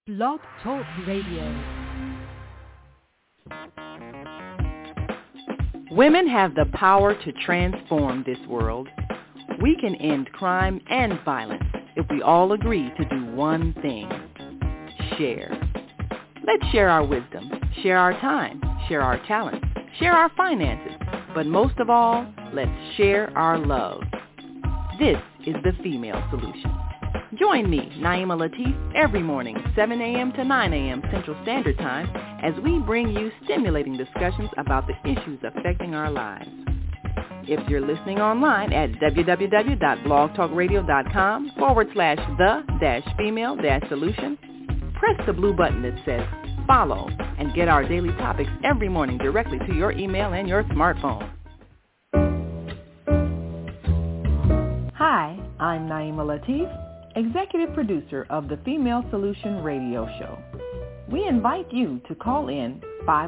Blog Talk Radio. Women have the power to transform this world. We can end crime and violence if we all agree to do one thing: share. Let's share our wisdom, share our time, share our talents, share our finances, but most of all, let's share our love. This is the Female Solution. Join me, Naima Latif, every morning, 7 a.m. to 9 a.m. Central Standard Time, as we bring you stimulating discussions about the issues affecting our lives. If you're listening online at www.blogtalkradio.com/the-female-solution, press the blue button that says follow and get our daily topics every morning directly to your email and your smartphone. Hi, I'm Naima Latif, Executive Producer of the Female Solution Radio Show. We invite you to call in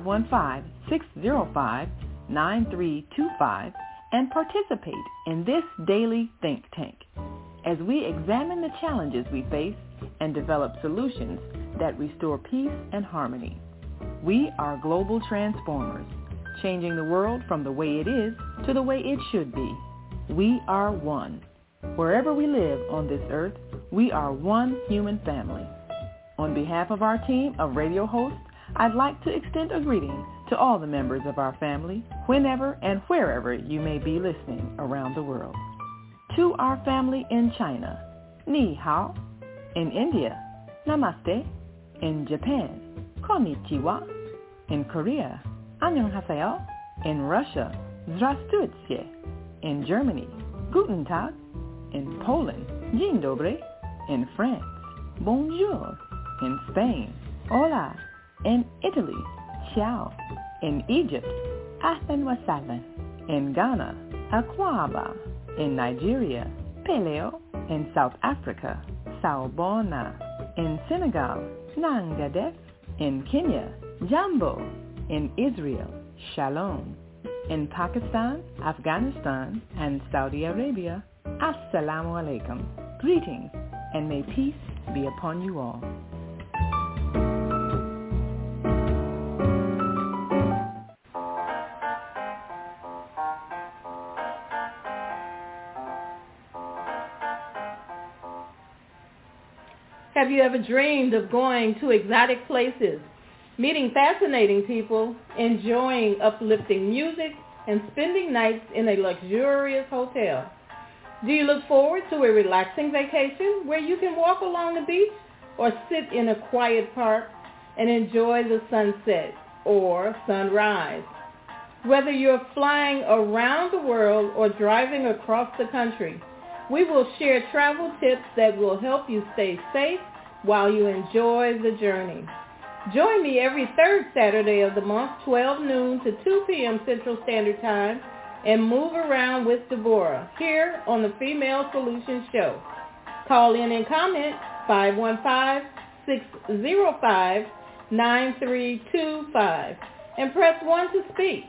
515-605-9325 and participate in this daily think tank as we examine the challenges we face and develop solutions that restore peace and harmony. We are global transformers, changing the world from the way it is to the way it should be. We are one. Wherever we live on this earth, we are one human family. On behalf of our team of radio hosts, I'd like to extend a greeting to all the members of our family, whenever and wherever you may be listening around the world. To our family in China, Ni Hao. In India, Namaste. In Japan, Konnichiwa. In Korea, Annyeonghaseyo. In Russia, Здравствуйте. In Germany, Guten Tag. In Poland, Dzień dobry. In France, Bonjour. In Spain, Hola. In Italy, Ciao. In Egypt, Ahlan wa sahlan. In Ghana, Akwaba. In Nigeria, Peleo. In South Africa, Sawubona. In Senegal, Nangadef. In Kenya, Jambo. In Israel, Shalom. In Pakistan, Afghanistan, and Saudi Arabia, Assalamu alaikum. Greetings, and may peace be upon you all. Have you ever dreamed of going to exotic places, meeting fascinating people, enjoying uplifting music, and spending nights in a luxurious hotel? Do you look forward to a relaxing vacation where you can walk along the beach or sit in a quiet park and enjoy the sunset or sunrise? Whether you're flying around the world or driving across the country, we will share travel tips that will help you stay safe while you enjoy the journey. Join me every third Saturday of the month, 12 noon to 2 p.m. Central Standard Time, and move around with Deborah here on the Female Solution Show. Call in and comment 515-605-9325 and press 1 to speak.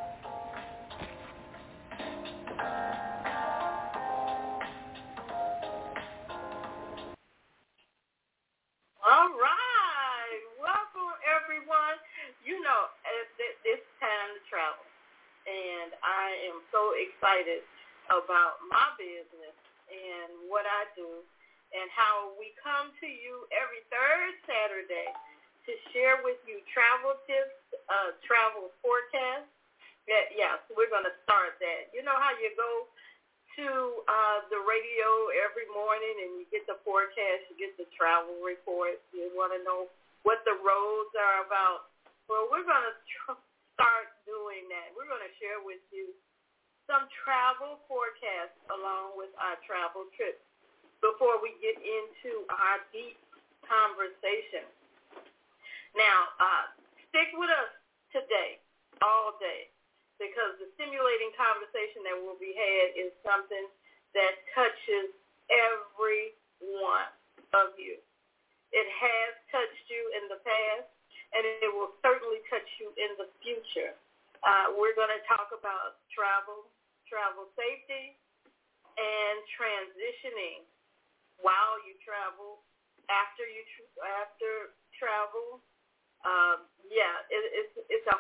All right. Welcome, everyone. You know, it's time to travel. And I am so excited about my business and what I do and how we come to you every third Saturday to share with you travel tips, travel forecasts. Yes, we're going to start that. You know how you go to the radio every morning and you get the forecast, you get the travel report, you want to know what the roads are about. Well, we're going to start doing that. We're going to share with you some travel forecasts along with our travel trips before we get into our deep conversation. Now, stick with us today, all day, because the stimulating conversation that will be had is something that touches every one of you. It has touched you in the past, and it will certainly touch you in the future. We're going to talk about travel safety, and transitioning while you travel, after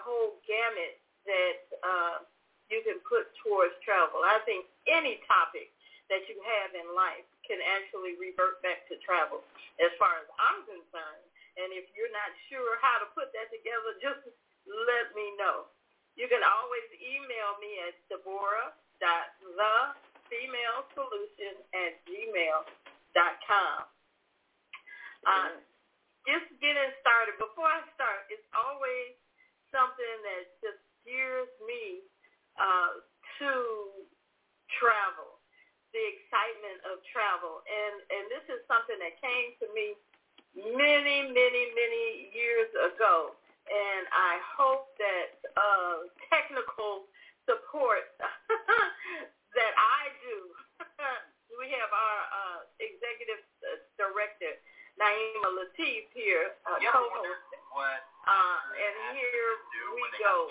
whole gamut that you can put towards travel. I think any topic that you have in life can actually revert back to travel, as far as I'm concerned. And if you're not sure how to put that together, just let me know. You can always email me at deborah.thefemalesolution@gmail.com. Just getting started. Before I start, it's always something that just gears me to travel, the excitement of travel. And this is something that came to me many, many, many years ago. And I hope that technical support that I do. We have our executive director, Naima Latif, here, co-host. And here we go,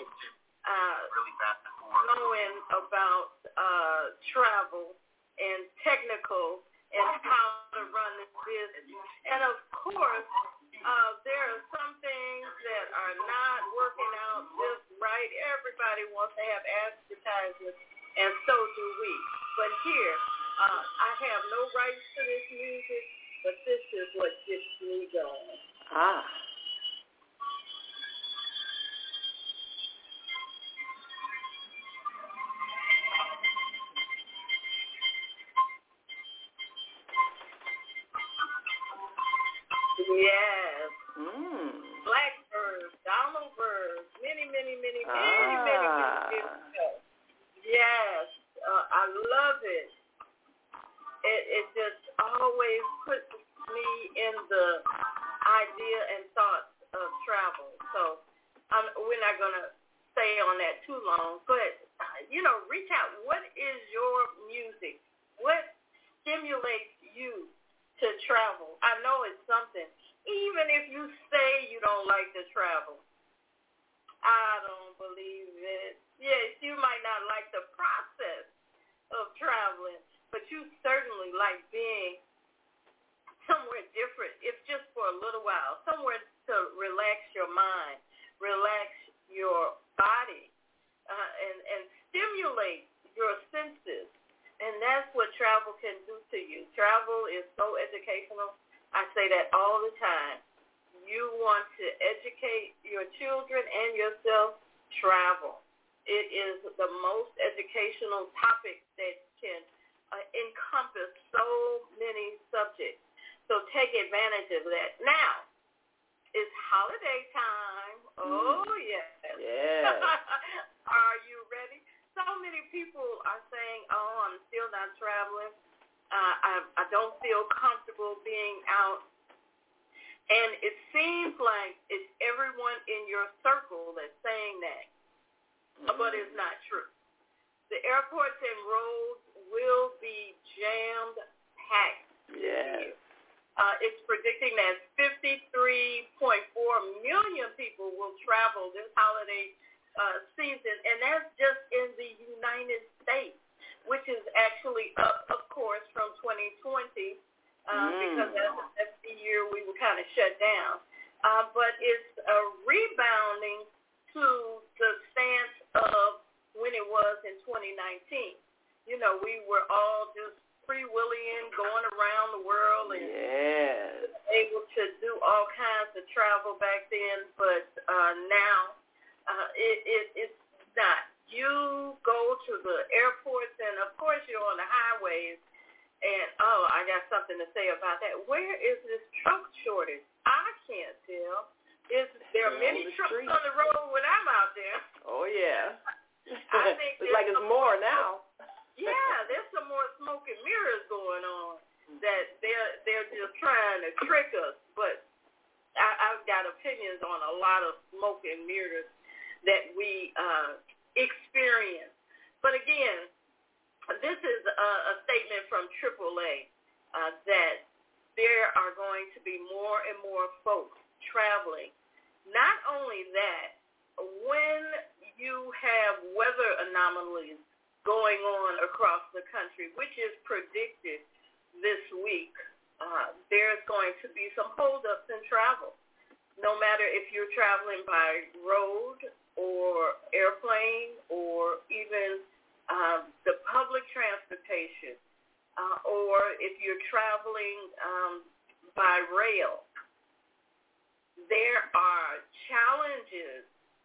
knowing about travel and technical and how to run this business. And of course, there are some things that are not working out just right. Everybody wants to have advertisements, and so do we. But here, I have no rights to this music, but this is what gets me going. Yes. Blackbirds, Donald Birds, many years ago. Yes. I love it. It just always puts me in the idea and thoughts of travel. So we're not going to stay on that too long. But, reach out. What is your music? What stimulates you to travel? I know it's something. Even if you say you don't like to travel, I don't believe it. Yes, you might not like the process of traveling, but you certainly like being somewhere different, if just for a little while, somewhere to relax your mind, relax your body, and stimulate your senses. And that's what travel can do to you. Travel is so educational. I say that all the time. You want to educate your children and yourself, travel. It is the most educational topic that can encompass so many subjects. So take advantage of that. Now, it's holiday time. Oh, yes. Yes. Are you ready? So many people are saying, I'm still not traveling. I don't feel comfortable being out. And it seems like it's everyone in your circle that's saying that. But it's not true. The airports and roads will be jammed packed. Yes. It's predicting that 53.4 million people will travel this holiday season, and that's just in the United States, which is actually up, of course, from 2020 because that's the year we were kind of shut down. But it's rebounding to the stance of when it was in 2019. We were all just free-willing, going around the world and able to do all kinds of travel back then, but now it's not. You go to the airports, and of course you're on the highways, and I got something to say about that. Where is this truck shortage? I can't tell. There are many trucks on the road when I'm out there. Oh, yeah. I think it's like it's more now. Yeah, there's some more smoke and mirrors going on that they're just trying to trick us. But I've got opinions on a lot of smoke and mirrors that we experience. But again, this is a statement from AAA that there are going to be more and more folks traveling. Not only that, when you have weather anomalies going on across the country, which is predicted this week, there's going to be some holdups in travel. No matter if you're traveling by road, or airplane or even the public transportation, or if you're traveling by rail, there are challenges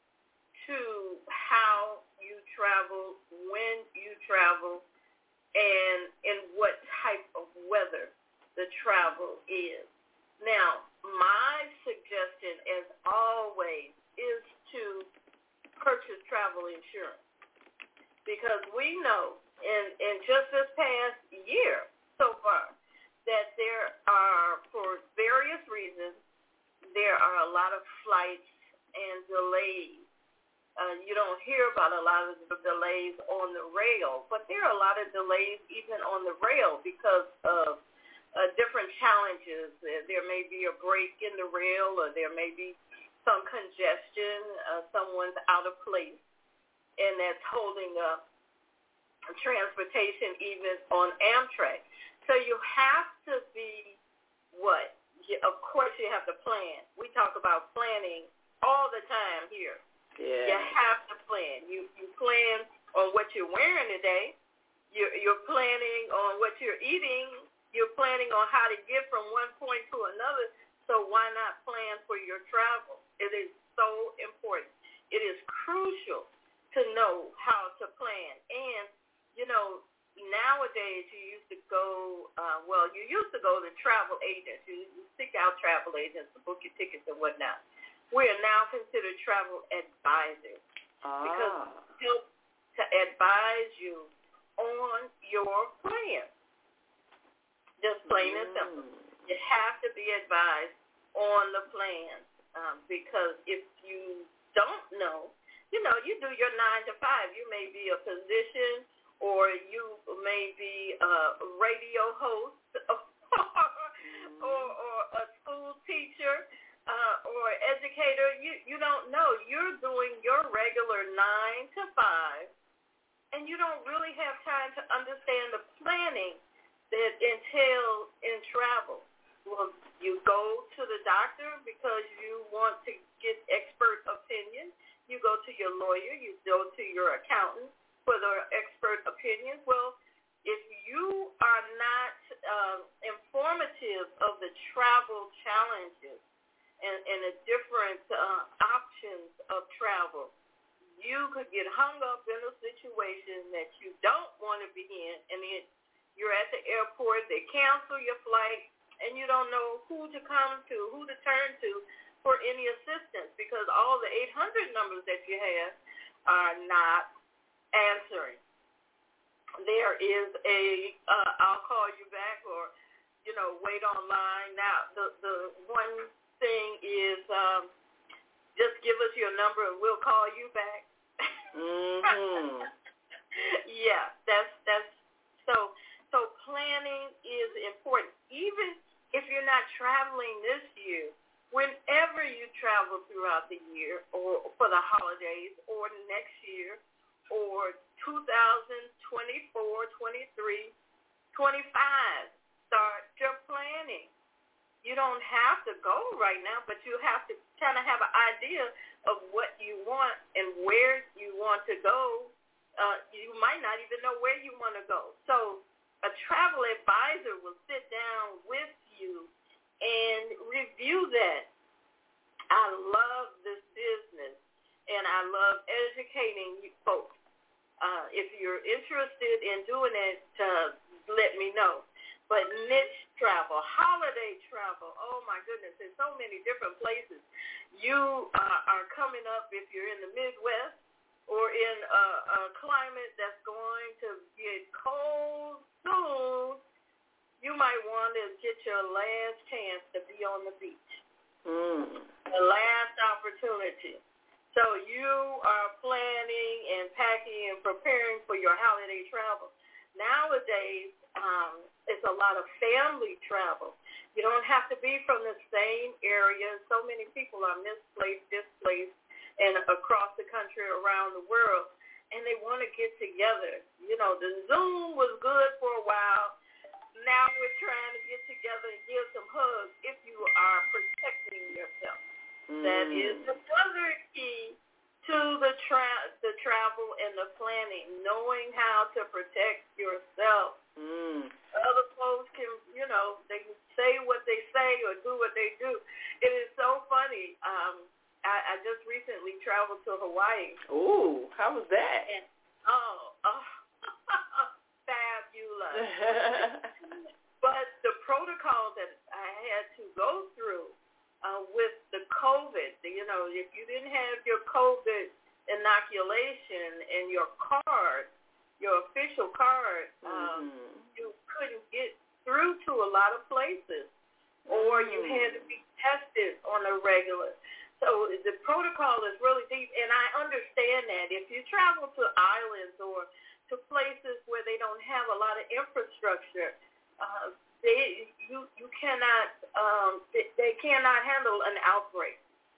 to how you travel, when you travel, and in what type of weather the travel is. Now, my suggestion, as always, is to purchase travel insurance, because we know in just this past year so far that there are, for various reasons, there are a lot of flights and delays. You don't hear about a lot of the delays on the rail, but there are a lot of delays even on the rail because of different challenges. There may be a break in the rail, or there may be some congestion. Someone's out of place, and that's holding up transportation even on Amtrak. So you have to be what? Of course you have to plan. We talk about planning all the time here. Yeah. You have to plan. You plan on what you're wearing today. You're planning on what you're eating. You're planning on how to get from one point to another. So why not plan for your travel? It is so important. It is crucial to know how to plan. And, you know, nowadays you used to go, you used to go to travel agents. You seek out travel agents to book your tickets and whatnot. We are now considered travel advisors because we help to advise you on your plan. Just plain and simple. You have to be advised on the plan because if you don't know, you do your 9 to 5. You may be a physician, or you may be a radio host or a school teacher. Or educator, you don't know. You're doing your regular 9 to 5, and you don't really have time to understand the planning that entails in travel. Well, you go to the doctor because you want to get expert opinion. You go to your lawyer. You go to your accountant for the expert opinions. Well, if you are not informative of the travel challenges and the different options of travel, you could get hung up in a situation that you don't want to be in, and then you're at the airport, they cancel your flight, and you don't know who to come to, who to turn to for any assistance, because all the 800 numbers that you have are not answering. There is I'll call you back, or, wait online. Now, the one thing is just give us your number and we'll call you back. Mm-hmm. Yeah, that's so planning is important. Even if you're not traveling this year, whenever you travel throughout the year, or for the holidays, or next year, or 2024, 23, 25, start your planning. You don't have to go right now, but you have to kind of have an idea of what you want and where you want to go. You might not even know where you want to go. So a travel advisor will sit down with you and review that. I love this business, and I love educating you folks. If you're interested in doing it, let me know. But niche travel, holiday travel, oh my goodness, there's so many different places. You are coming up, if you're in the Midwest or in a climate that's going to get cold soon, you might want to get your last chance to be on the beach. The last opportunity. So you are planning and packing and preparing for your holiday travel. Nowadays, it's a lot of family travel. You don't have to be from the same area. So many people are misplaced, displaced, and across the country, around the world, and they want to get together. The Zoom was good for a while. Now we're trying to get together and give some hugs if you are protecting yourself. That is the other key to the travel and the planning, knowing how to protect yourself. Other folks can, they can say what they say or do what they do. It is so funny. I just recently traveled to Hawaii. Ooh, how was that? And, fabulous. But the protocol that I had to go through with the COVID, if you didn't have your COVID inoculation and your card, your official card, you couldn't get through to a lot of places, or you had to be tested on a regular. So the protocol is really deep, and I understand that. If you travel to islands or to places where they don't have a lot of infrastructure, you cannot they cannot handle an outbreak.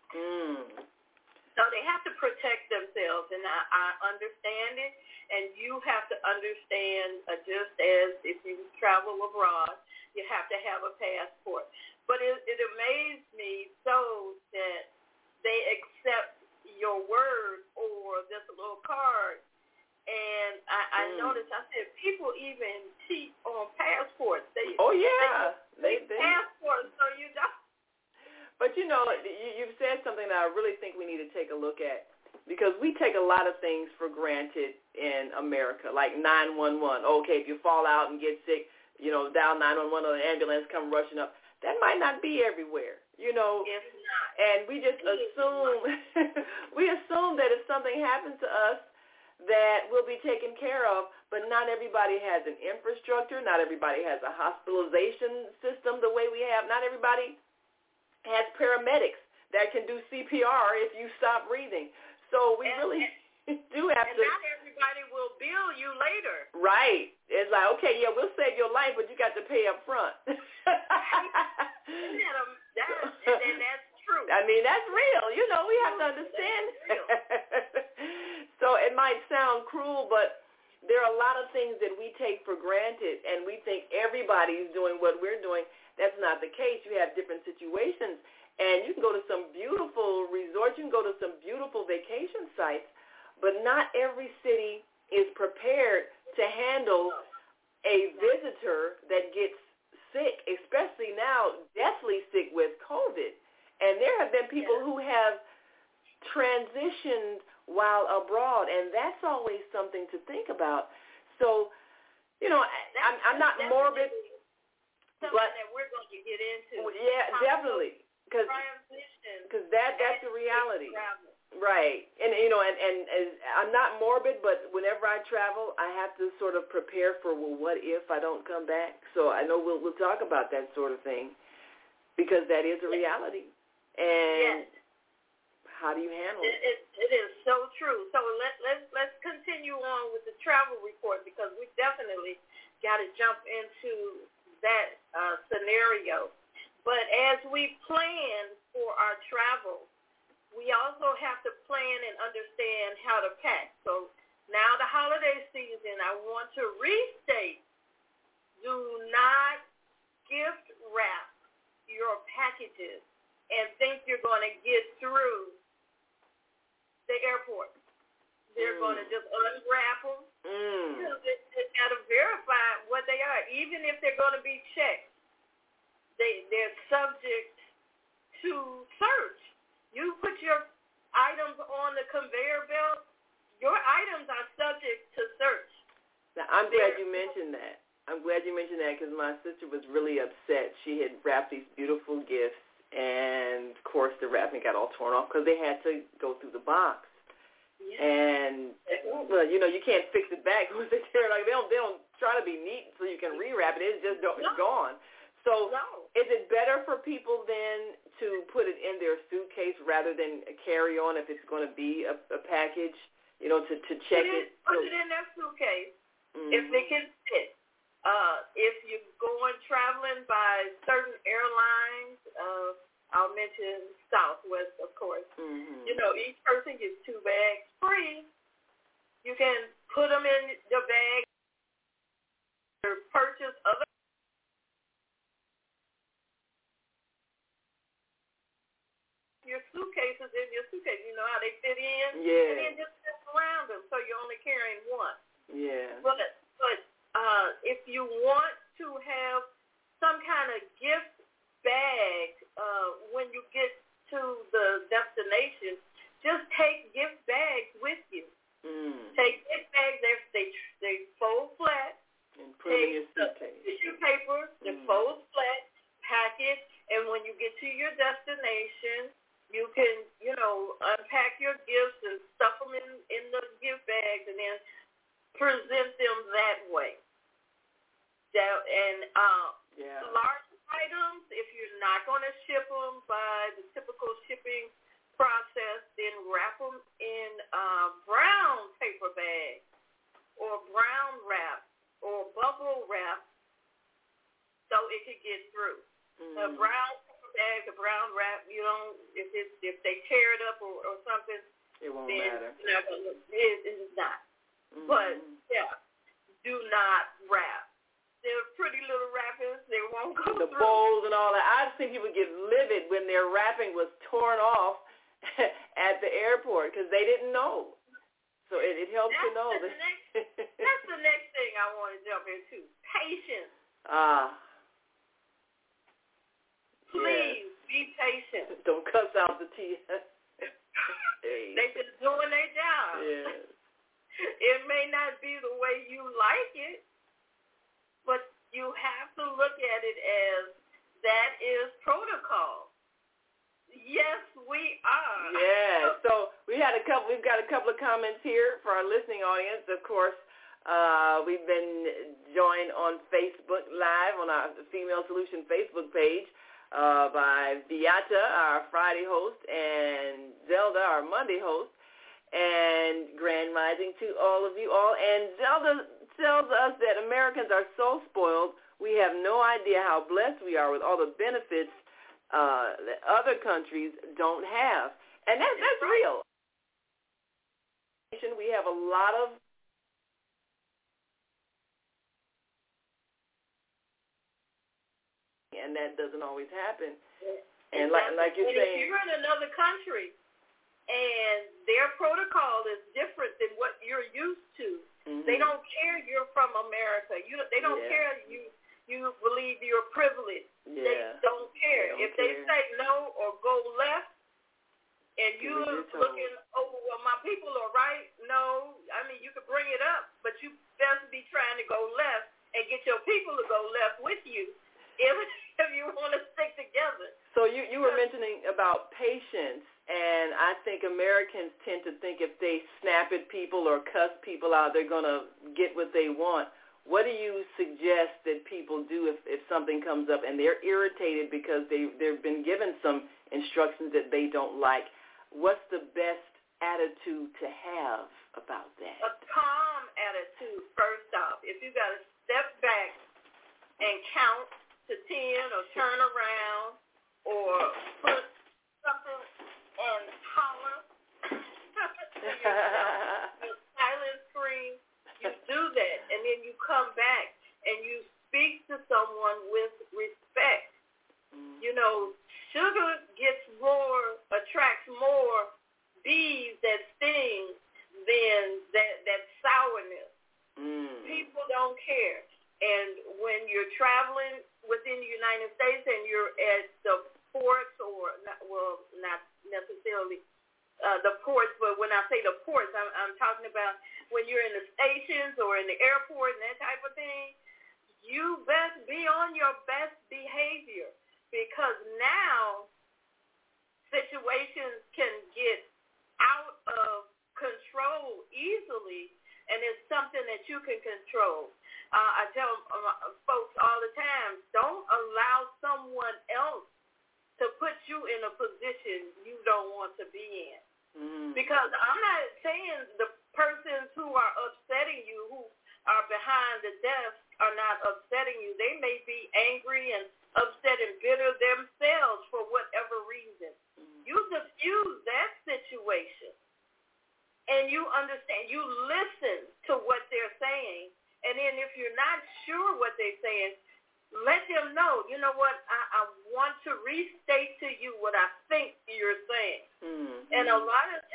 So they have to protect themselves, and I understand it. And you have to understand, just as if you travel abroad, you have to have a passport. But it amazed me so that they accept your word or this little card. And I noticed, I said, people even cheat on passports. They passports, so you don't. But, you've said something that I really think we need to take a look at, because we take a lot of things for granted in America, like 911. Okay, if you fall out and get sick, dial 911 or an ambulance come rushing up. That might not be everywhere, It's not. And we just assume that if something happens to us, that will be taken care of, but not everybody has an infrastructure. Not everybody has a hospitalization system the way we have. Not everybody has paramedics that can do CPR if you stop breathing. So we really do have to. And not everybody will bill you later. Right. It's like, okay, yeah, we'll save your life, but you got to pay up front. And that's true. I mean, that's real. We have to understand. So it might sound cruel, but there are a lot of things that we take for granted, and we think everybody's doing what we're doing. That's not the case. You have different situations, and you can go to some beautiful resorts. You can go to some beautiful vacation sites, but not every city is prepared to handle a visitor that gets sick, especially now, deathly sick with COVID. And there have been people who have transitioned while abroad, and that's always something to think about. So, I'm not morbid, but that we're going to get into. Yeah, definitely, because that's the reality. Right. And I'm not morbid, but whenever I travel, I have to sort of prepare for, what if I don't come back? So I know we'll talk about that sort of thing, because that is a reality. And how do you handle it? It is so true. So let's continue on with the travel report, because we definitely got to jump into that scenario. But as we plan for our travel, we also have to plan and understand how to pack. So now the holiday season, I want to restate, do not gift wrap your packages and think you're going to get through the airport. They're going to just unwrap them. They got to verify what they are. Even if they're going to be checked, they're subject to search. You put your items on the conveyor belt, your items are subject to search. Now, I'm glad you mentioned that. Because my sister was really upset. She had wrapped these beautiful gifts, and, of course, the wrapping got all torn off because they had to go through the box. Yeah. And, well, you can't fix it back. They don't try to be neat so you can rewrap it. It's just it's gone. So is it better for people then to put it in their suitcase rather than carry on if it's going to be a package, to check it? Put it in their suitcase if they can fit. If you're going traveling by certain airlines, I'll mention Southwest, of course. Each person gets 2 bags free. You can put them in the bag or purchase other. Your suitcase is in your suitcase. You know how they fit in? Yeah. And then just flip around them so you're only carrying one. Yeah. But if you want to have some kind of gift bag when you get to the destination, just take gift bags with you. Take gift bags. They fold flat. And put it in your suitcase. Tissue paper. They fold flat. Pack it. And when you get to your destination, you can, unpack your gifts and stuff them in the gift bags and then present them that way. Large items, if you're not going to ship them by the typical shipping process, then wrap them in brown paper bags or brown wrap or bubble wrap so it could get through. The brown paper bag, the brown wrap, if they tear it up or something, it won't then matter. It's not. But do not wrap. They're pretty little wrappers. They won't go the through. The bowls and all that. I've seen people get livid when their wrapping was torn off at the airport because they didn't know. So it helps to know. That's the next thing I want to jump into. Patience. Please be patient. Don't cuss out the tea. They just doing their job. Yeah. It may not be the way you like it, but you have to look at it as that is protocol. Yes, we are. Yeah. So we've got a couple of comments here for our listening audience. Of course, we've been joined on Facebook Live on our Female Solution Facebook page by Beata, our Friday host, and Zelda, our Monday host. And Grand Rising to all of you all. And Zelda tells us that Americans are so spoiled, we have no idea how blessed we are with all the benefits that other countries don't have. And that's real. We have a lot of and that doesn't always happen. And like you're saying, if you're in another country and their protocol is different than what you're used to. They don't care you're from America. They don't care you believe you're privileged. Yeah. They don't care. If they say no or go left and you're looking, well, my people are right. No, I mean, you could bring it up, but you best be trying to go left and get your people to go left with you if you want to stick together. So you were mentioning about patience. And I think Americans tend to think if they snap at people or cuss people out, they're going to get what they want. What do you suggest that people do if something comes up and they're irritated because they've been given some instructions that they don't like? What's the best attitude to have about that? A calm attitude, first off. If you got to step back and count to 10 or turn around or put something and holler, silent scream, you do that, and then you come back and you speak to someone with respect. Sugar attracts more bees that sting than that sourness. People don't care. And when you're traveling within the United States and you're at the ports or, not necessarily the ports, but when I say the ports, I'm talking about when you're in the stations or in the airport and that type of thing, you best be on your best behavior because now situations can get out of control easily, and it's something that you can control. I tell folks all the time, don't allow someone else to put you in a position you don't want to be in. Because I'm not saying the persons who are upsetting you, who are behind the desk, are not upsetting you. They may be angry and upset and bitter themselves for whatever reason. You diffuse that situation, and you understand. You listen to what they're saying, and then if you're not sure what they're saying, let them know, you know what, I want to restate to you what I think you're saying. And a lot of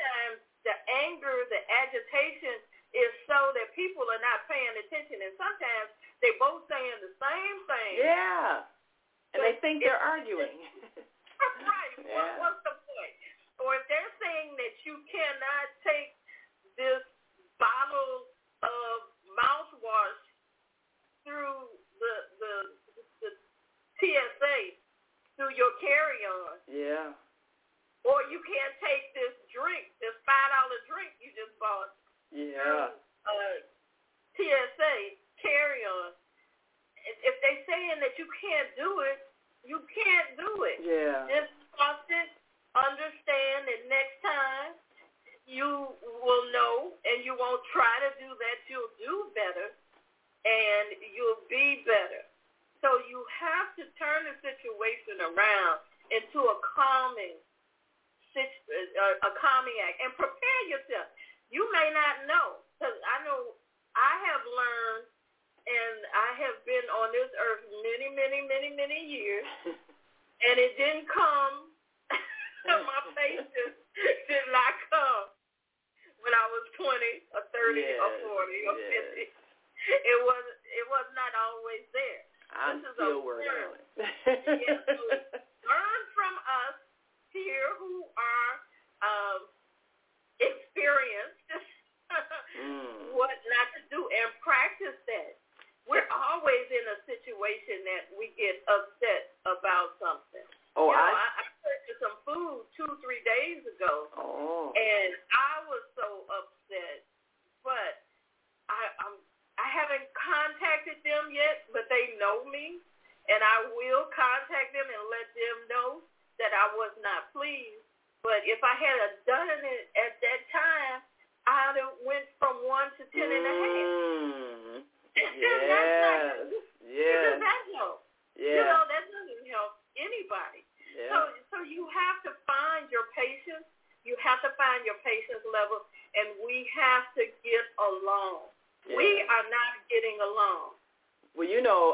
you can't take this drink, this $5 drink you just bought. Yeah. TSA carry-on. If they saying that you can't do it, you can't do it. Yeah. Just trust it, understand that next time you will know, and you won't try to do that. You'll do better, and you'll be better. So you have to turn the situation around into a calming act, and prepare yourself. You may not know, because I know I have learned, and I have been on this earth many, many, many, many years, and it didn't come. My patience did not come when I was 20 or 30 or 40 or 50. It was not always there. I'm still working on it. Yes, so learn from us here who are experienced what not to do, and practice that. We're always in a situation that we get upset about something. Oh, I purchased some food 2-3 days ago, and I was so upset. But I haven't contacted them yet, but they know me, and I will contact them and let them know that I was not pleased. But if I had done it at that time, I'd have went from 1 to 10 and a half. Yes. Because that helps. Yeah. You know, that doesn't help anybody. Yeah. So you have to find your patience. You have to find your patience level, and we have to get along. Yeah. We are not getting along. Well, you know,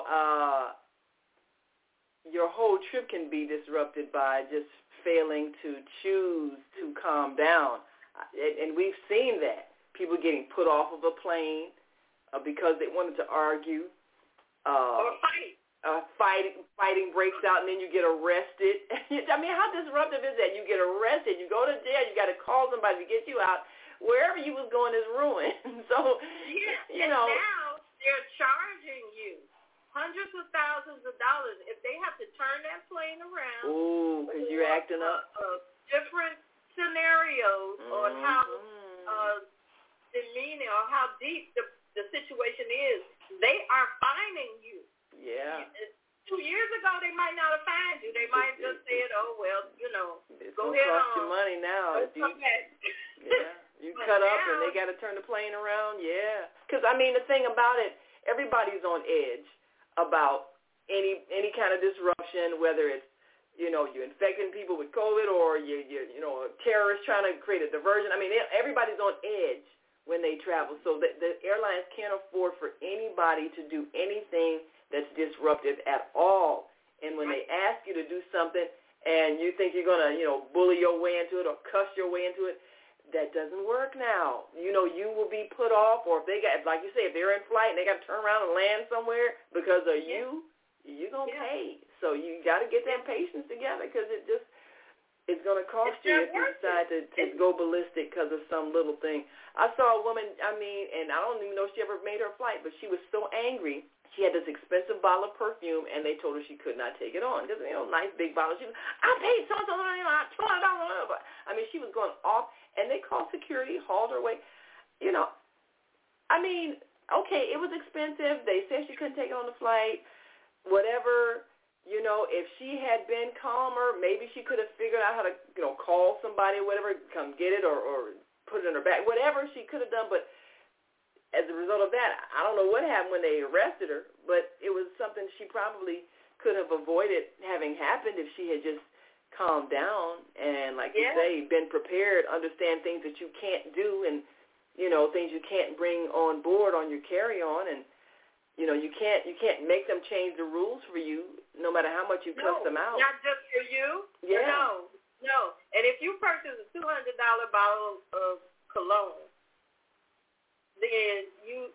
your whole trip can be disrupted by just failing to choose to calm down. And we've seen that. People getting put off of a plane because they wanted to argue. Or fight. Fighting breaks out, and then you get arrested. I mean, how disruptive is that? You get arrested, you go to jail, you got to call somebody to get you out. Wherever you was going is ruined. So, you know. Now they're charging you hundreds of thousands of dollars if they have to turn that plane around. Ooh, because you're acting up. Different scenarios on how demeaning or how deep the situation is. They are fining you. Yeah. 2 years ago, they might not have fined you. They might have just said, "Oh well, you know, go ahead on." It's gonna cost you money now. You cut up and they got to turn the plane around. Yeah. Because I mean, the thing about it, everybody's on edge about any kind of disruption, whether it's you're infecting people with COVID or you know, a terrorist trying to create a diversion. I mean, everybody's on edge when they travel. So the airlines can't afford for anybody to do anything that's disruptive at all. And when they ask you to do something and you think you're going to, bully your way into it or cuss your way into it, that doesn't work now. You will be put off, or if they got, like you say, if they're in flight and they got to turn around and land somewhere because of you're going to pay. So you got to get that patience together, because it's going to cost you if you decide to go ballistic because of some little thing. I saw a woman, and I don't even know if she ever made her flight, but she was so angry. She had this expensive bottle of perfume, and they told her she could not take it on. Because, nice big bottle. I paid so-and-so, $200. She was going off, and they called security, hauled her away. Okay, it was expensive. They said she couldn't take it on the flight, whatever. If she had been calmer, maybe she could have figured out how to, call somebody or whatever, come get it or put it in her bag, whatever she could have done. But as a result of that, I don't know what happened when they arrested her, but it was something she probably could have avoided having happened if she had just calmed down and, like you say, been prepared, understand things that you can't do and, things you can't bring on board on your carry-on. And, you can't make them change the rules for you no matter how much you cuss them out. Not just for you. Yeah. No. And if you purchase a $200 bottle of cologne, then you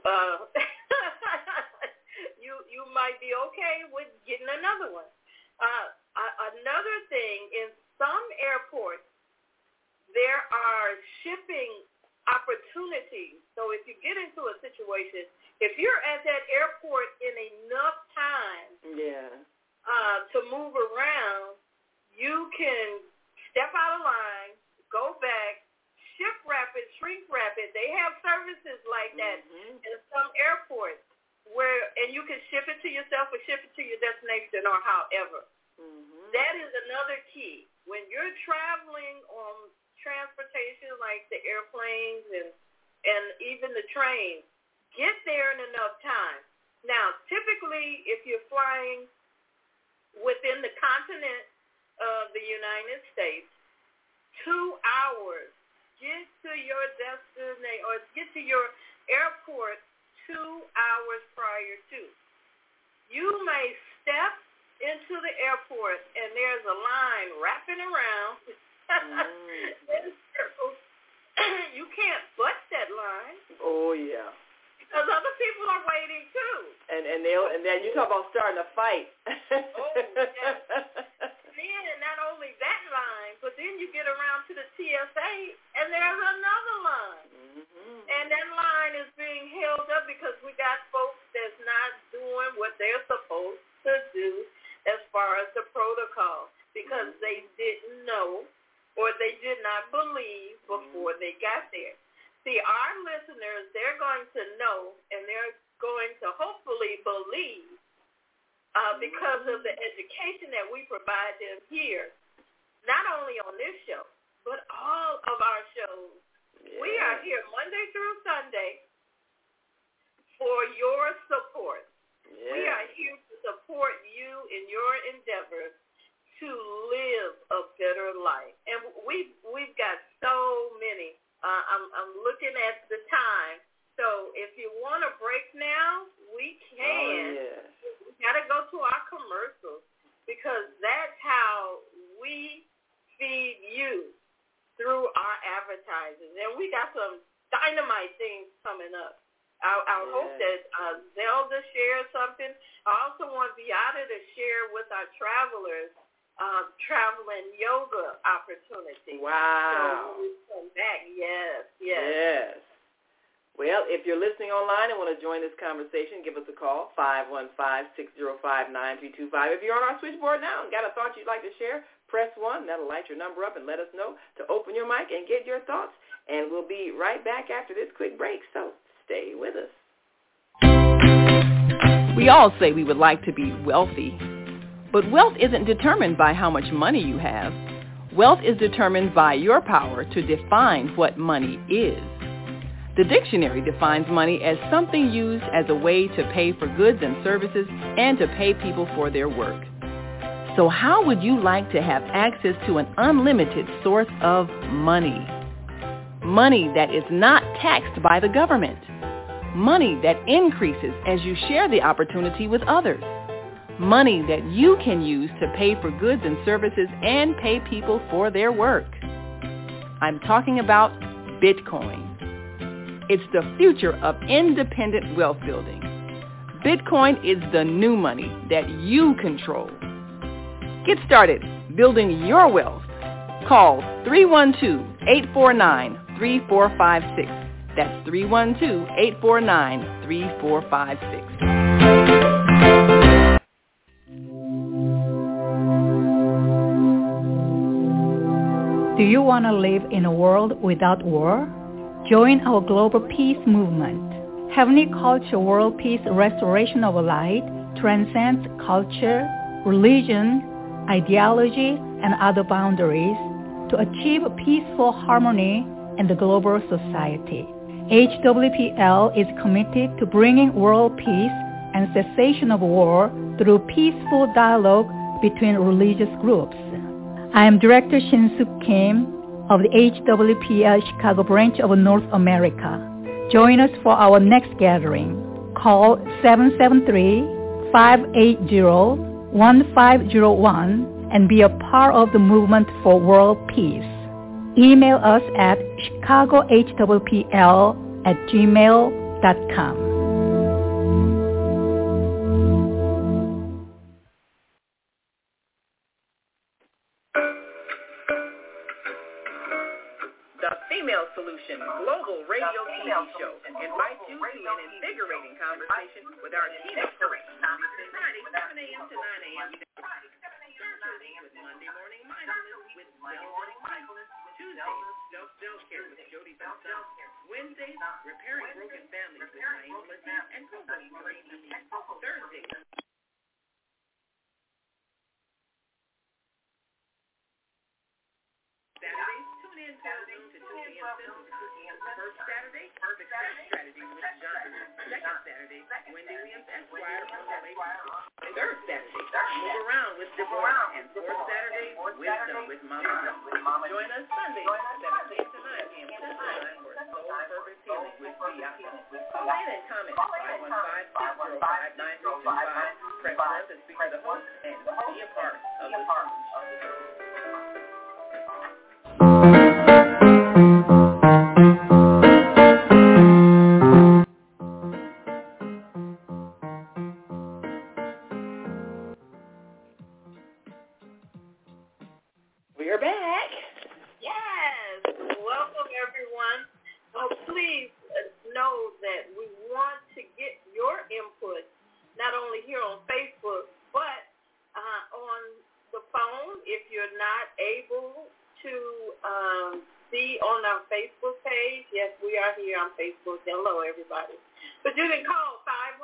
you might be okay with getting another one. Another thing, in some airports, there are shipping opportunities. So if you get into a situation, if you're at that airport in enough time to move around, you can step out of line like that in some airports and you can ship it to yourself or ship it to your destination or however. That is another key. When you're traveling on transportation like the airplanes and even the trains, get there in enough time. Now, typically, if you're flying within the continent of the United States, 2 hours, get to your destination or get to your airport 2 hours prior to. You may step into the airport and there's a line wrapping around in circles. You can't bust that line. Oh, yeah. Because other people are waiting too. And then you talk about starting a fight. Oh, yes. Then not only that line, but then you get around to the TSA and there's another line. And that line is being held up because we got folks that's not doing what they're supposed to do as far as the protocol because they didn't know or they did not believe before they got there. See, our listeners, they're going to know and they're going to hopefully believe because of the education that we provide them here, not only on this show, but all of our shows. Yeah. We are here Monday through Sunday for your support. Yeah. We are here to support you in your endeavors to live a better life. And we've got so many. I'm looking at the time. So if you want a break now, we can. Oh, yeah. We got to go to our commercials because that's how we feed you through our advertising. And we got some dynamite things coming up. I hope that Zelda shares something. I also want Beata to share with our travelers traveling yoga opportunity. Wow. So we come back. Yes. Well, if you're listening online and want to join this conversation, give us a call, 515-605-9325. If you're on our switchboard now and got a thought you'd like to share, press 1. That'll light your number up and let us know to open your mic and get your thoughts. And we'll be right back after this quick break, so stay with us. We all say we would like to be wealthy, but wealth isn't determined by how much money you have. Wealth is determined by your power to define what money is. The dictionary defines money as something used as a way to pay for goods and services and to pay people for their work. So how would you like to have access to an unlimited source of money? Money that is not taxed by the government. Money that increases as you share the opportunity with others. Money that you can use to pay for goods and services and pay people for their work. I'm talking about Bitcoin. It's the future of independent wealth building. Bitcoin is the new money that you control. Get started building your wealth. Call 312-849-3456. That's 312-849-3456. Do you want to live in a world without war? Join our global peace movement. Heavenly Culture World Peace Restoration of Light transcends culture, religion, ideology, and other boundaries to achieve peaceful harmony in the global society. HWPL is committed to bringing world peace and cessation of war through peaceful dialogue between religious groups. I am Director Shin-Suk Kim of the HWPL Chicago branch of North America. Join us for our next gathering. Call 773-580-1501 and be a part of the movement for world peace. Email us at chicagohwpl@gmail.com. Solution Global Radio TV Show invites you to an invigorating conversation with our keynote Friday, 7 a.m. to 9 a.m. With Monday Morning Mindfulness with Zelda, Tuesdays Self-Care with Jody Self, Wednesdays, repairing broken families with Naima Latif and Company Thursdays. Saturdays, tune in 12 noon to 2 p.m. Central. First Saturday, Success Strategy with John. Second Saturday, Wendy Williams Esquire from the Third Saturday, Move Around with Deborah. And fourth Saturday, Wisdom with Mama. Join us Sunday, 7 to 9 p.m. Central Time for Soul Purpose Healing with VIP. Call in and comment 515-605-9325. Press 1 to speak to the host and be a part of the solution. We are back. Yes. Welcome, everyone. Please know that we want to get your input, not only here on Facebook, but on the phone. If you're not able to be on our Facebook page, yes, we are here on Facebook. Hello, everybody. But you can call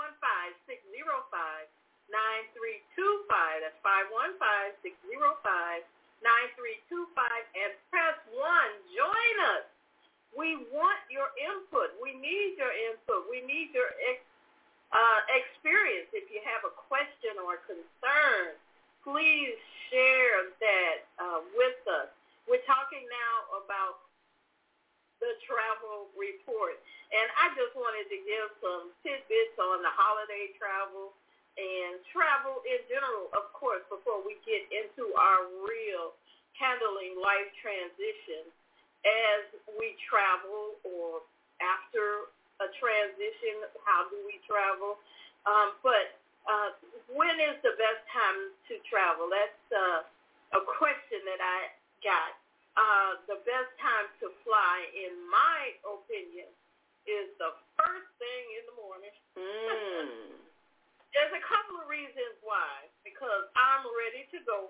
515-605-9325. That's 515-605-9325 and press 1. Join us. We want your input. We need your input. We need your experience. If you have a question or a concern, please share that with us. We're talking now about the travel report. And I just wanted to give some tidbits on the holiday travel and travel in general, of course, before we get into our real handling life transition as we travel or after a transition, how do we travel? But when is the best time to travel? That's a question that I got. The best time to fly, in my opinion, is the first thing in the morning. There's a couple of reasons why. Because I'm ready to go.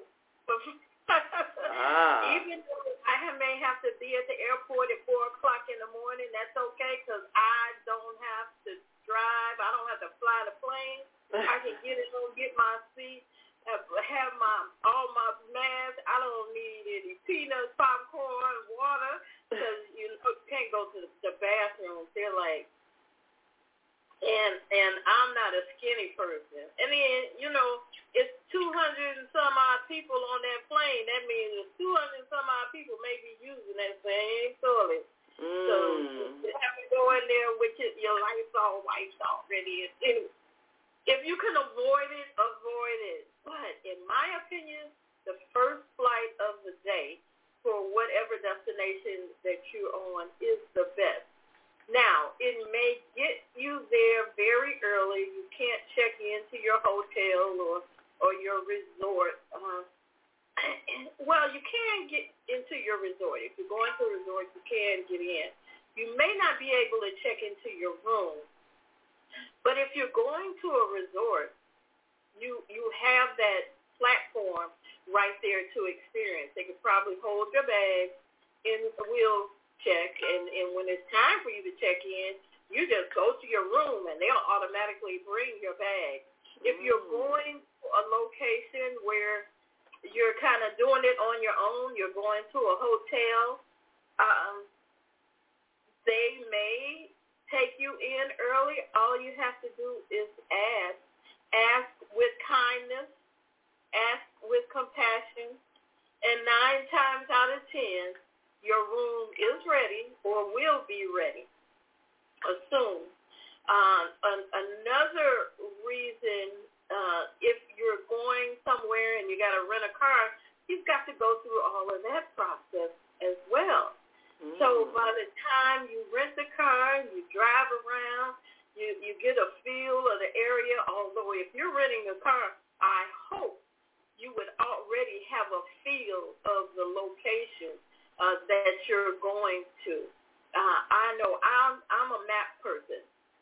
Even though I may have to be at the airport at 4 o'clock in the morning, that's okay because I don't have to drive. I don't have to fly the plane. I can get in and get my seat, have all my masks. I don't need any peanuts, popcorn, water because you can't go to the bathroom. They're like, and I'm not a skinny person. And then, it's 200 and some odd people on that plane. That means 200 and some odd people may be using that same toilet. So you have to go in there with your lights all wiped already. Anyway, if you can avoid it, avoid it. But in my opinion, the first flight of the day for whatever destination that you're on is the best. Now, it may get you there very early. You can't check into your hotel or your resort. Well, you can get into your resort. If you're going to a resort, you can get in. You may not be able to check into your room. But if you're going to a resort, you have that platform right there to experience. They could probably hold your bag in a wheel check, and when it's time for you to check in, you just go to your room and they'll automatically bring your bag. If you're going to a location where you're kind of doing it on your own, you're going to a hotel, they may take you in early. All you have to do is ask. Ask with kindness, ask with compassion, and 9 times out of 10, your room is ready or will be ready soon. Another reason, if you're going somewhere and you got to rent a car, you've got to go through all of that process as well. So by the time you rent the car, you drive around, you get a feel of the area. Although if you're renting a car, I hope you would already have a feel of the location that you're going to. I know I'm a map person.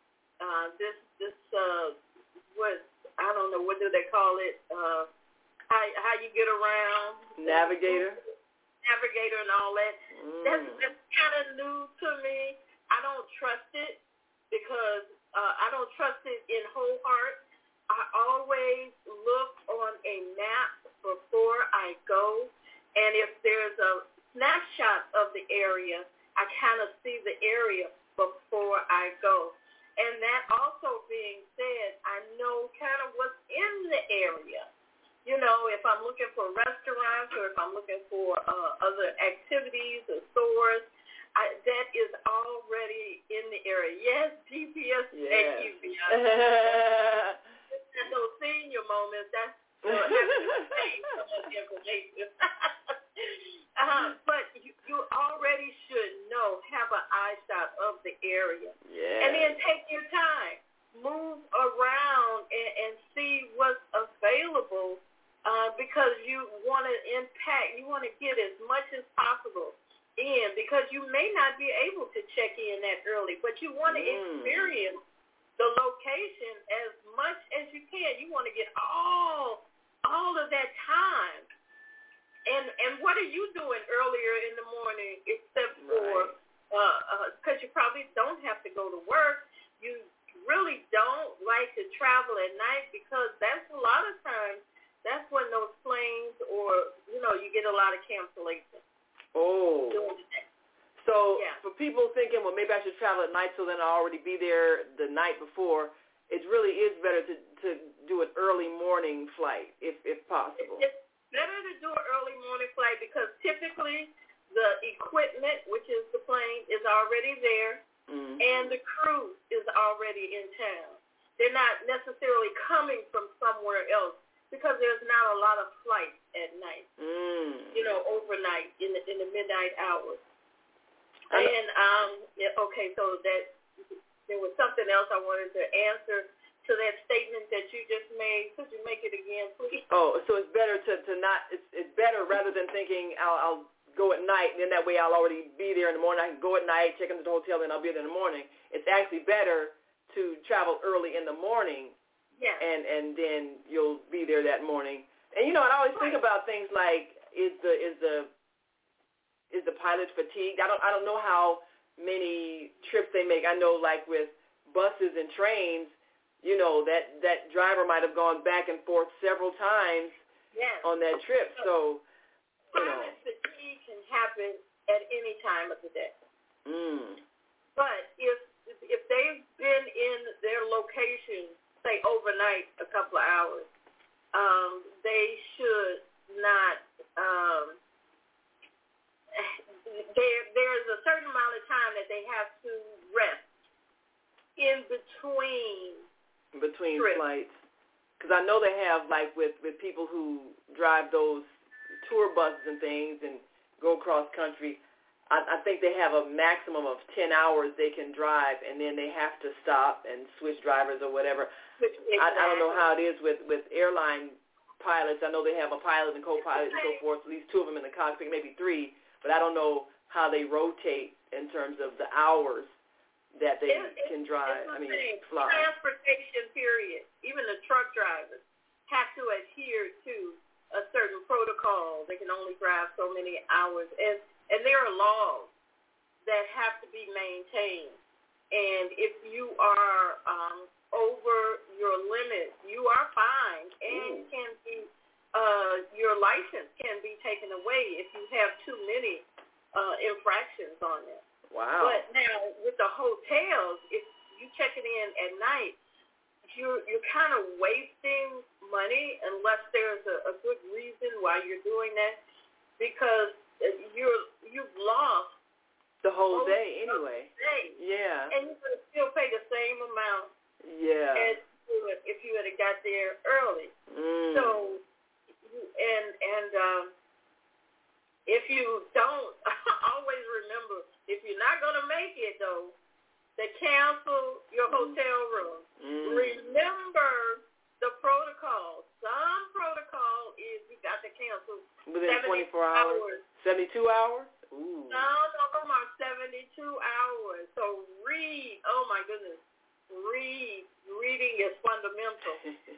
I don't know, what do they call it? How you get around? Navigator and all that. That's kind of new to me. I don't trust it because I don't trust it in whole heart. I always look on a map before I go, and if there's a snapshot of the area, I kind of see the area before I go. And that also being said, I know kind of what's in the area. You know, if I'm looking for restaurants or if I'm looking for other activities or stores, that is already in the area. Yes, GPS, thank you, Beyonce. Those senior moments, that's having to say so much information. But you already should know, have an eye shot of the area. Yeah. And then take your time. Move around and see what's available because you want to impact, you want to get as much as possible in because you may not be able to check in that early, but you want to experience the location as much as you can. You want to get all of that time. And what are you doing earlier in the morning except for, because you probably don't have to go to work. You really don't like to travel at night because that's a lot of times, that's when those planes or, you get a lot of cancellations. Oh. So for people thinking, well, maybe I should travel at night so then I'll already be there the night before, it really is better to do an early morning flight if possible. It's better to do an early morning flight because typically the equipment, which is the plane, is already there, and the crew is already in town. They're not necessarily coming from somewhere else because there's not a lot of flights at night, overnight in the midnight hours. And, so that there was something else I wanted to answer to that statement that you just made. Could you make it again, please? Oh, so it's better to not, it's better rather than thinking I'll go at night, and then that way I'll already be there in the morning. I can go at night, check into the hotel, then I'll be there in the morning. It's actually better to travel early in the morning, and then you'll be there that morning. And, I always think about things like, is the pilot fatigued? I don't know how many trips they make. I know, like with buses and trains, that driver might have gone back and forth several times on that trip. So, pilot fatigue can happen at any time of the day. But if they've been in their location, say overnight, a couple of hours, they should not. There's a certain amount of time that they have to rest in between trips. Flights. Because I know they have, like, with people who drive those tour buses and things and go across country, I think they have a maximum of 10 hours they can drive, and then they have to stop and switch drivers or whatever. Exactly. I don't know how it is with airline pilots. I know they have a pilot and co-pilot and so forth, at least two of them in the cockpit, maybe three, but I don't know how they rotate in terms of the hours that they can drive, fly. Transportation, period. Even the truck drivers have to adhere to a certain protocol. They can only drive so many hours. And there are laws that have to be maintained. And if you are over your limit, you are fined and can be your license can be taken away if you have too many infractions on it. Wow. But now with the hotels, if you check it in at night, you're kind of wasting money unless there's a good reason why you're doing that, because you've lost the whole day anyway. Yeah. And you're going to still pay the same amount. Yeah. As you would if you had got there early. So, if you don't, always remember, if you're not going to make it, though, to cancel your hotel room. Remember the protocol. Some protocol is you got to cancel within 24 hours. 72 hours? Ooh. Some of them are 72 hours. So read. Oh, my goodness. Reading is fundamental.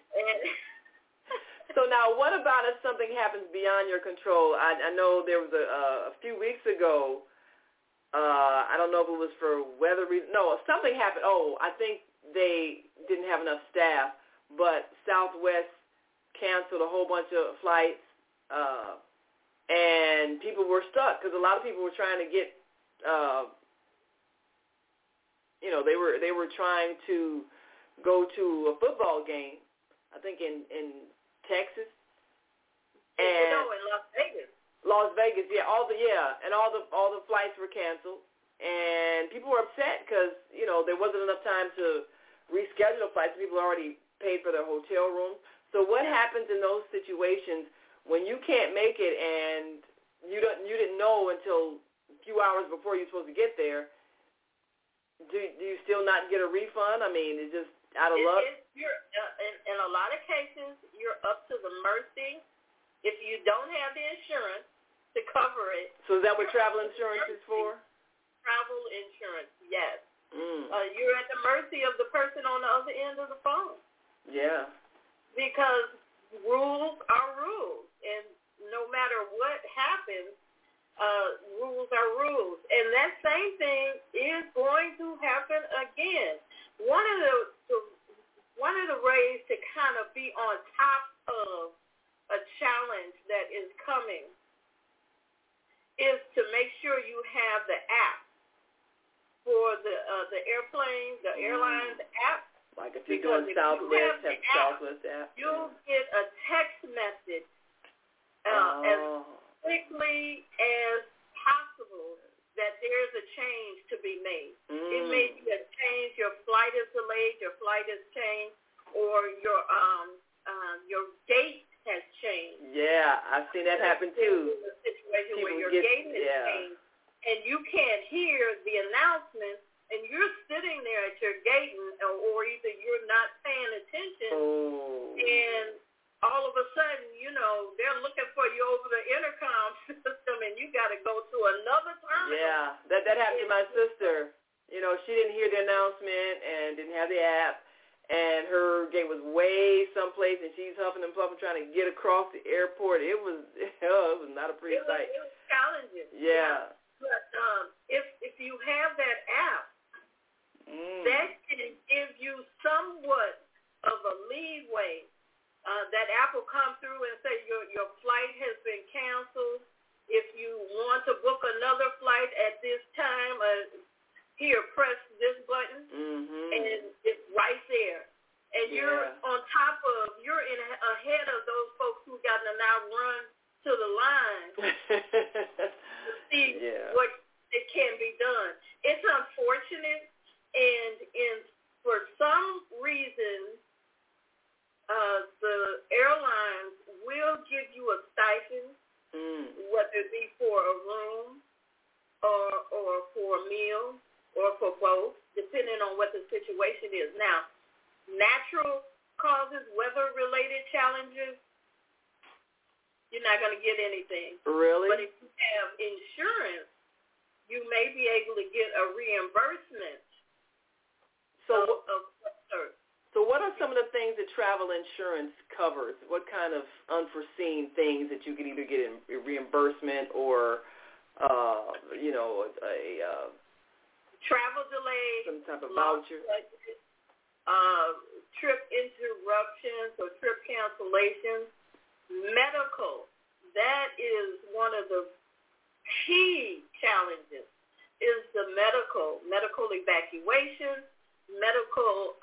So now, what about if something happens beyond your control? I know there was a few weeks ago, I I don't know if it was for weather reasons. No, something happened. Oh, I think they didn't have enough staff, but Southwest canceled a whole bunch of flights, and people were stuck because a lot of people were trying to get, they were trying to go to a football game, I think in Texas. And in Las Vegas. Las Vegas, yeah, all the flights were canceled, and people were upset because there wasn't enough time to reschedule flights. People already paid for their hotel room. So what happens in those situations when you can't make it and you didn't know until a few hours before you're supposed to get there? Do you still not get a refund? I mean, it's just out of luck. In a lot of cases, you're up to the mercy if you don't have the insurance to cover it. So is that what travel insurance is for? Travel insurance, yes. You're at the mercy of the person on the other end of the phone. Yeah. Because rules are rules, and no matter what happens, rules are rules. And that same thing is going to happen again. One of the ways to kind of be on top of a challenge that is coming is to make sure you have the app for the airplane, the airlines app. Like if you're doing Southwest, have the Southwest app. You'll get a text message as quickly as possible that there's a change to be made. It may be a change, your flight is delayed, your flight is changed, or your gate has changed. Yeah, I've seen that happen too. A situation where your gate has changed, and you can't hear the announcement, and you're sitting there at your gate, or either you're not paying attention, and all of a sudden, they're looking for you over the intercom system, and you got to go to another terminal. Yeah, that happened to my sister. She didn't hear the announcement and didn't have the app, and her gate was way someplace, and she's huffing and puffing trying to get across the airport. It was not a pretty sight. It was challenging. Yeah. But if you have that app, that can give you somewhat of a leeway. That app will come through and say your flight has been canceled. If you want to book another flight at this time, here, press this button, and it's right there. And you're on top of, you're ahead of those folks who got to now run to the line to see what it can be done. It's unfortunate, and for some reason, the airlines will give you a stipend, whether it be for a room or for a meal or for both, depending on what the situation is. Now, natural causes, weather-related challenges, you're not going to get anything. Really? But if you have insurance, you may be able to get a reimbursement So what are some of the things that travel insurance covers? What kind of unforeseen things that you can either get in reimbursement or, travel delays, some type of voucher, trip interruptions or trip cancellations, medical. That is one of the key challenges. Is the medical evacuation, medical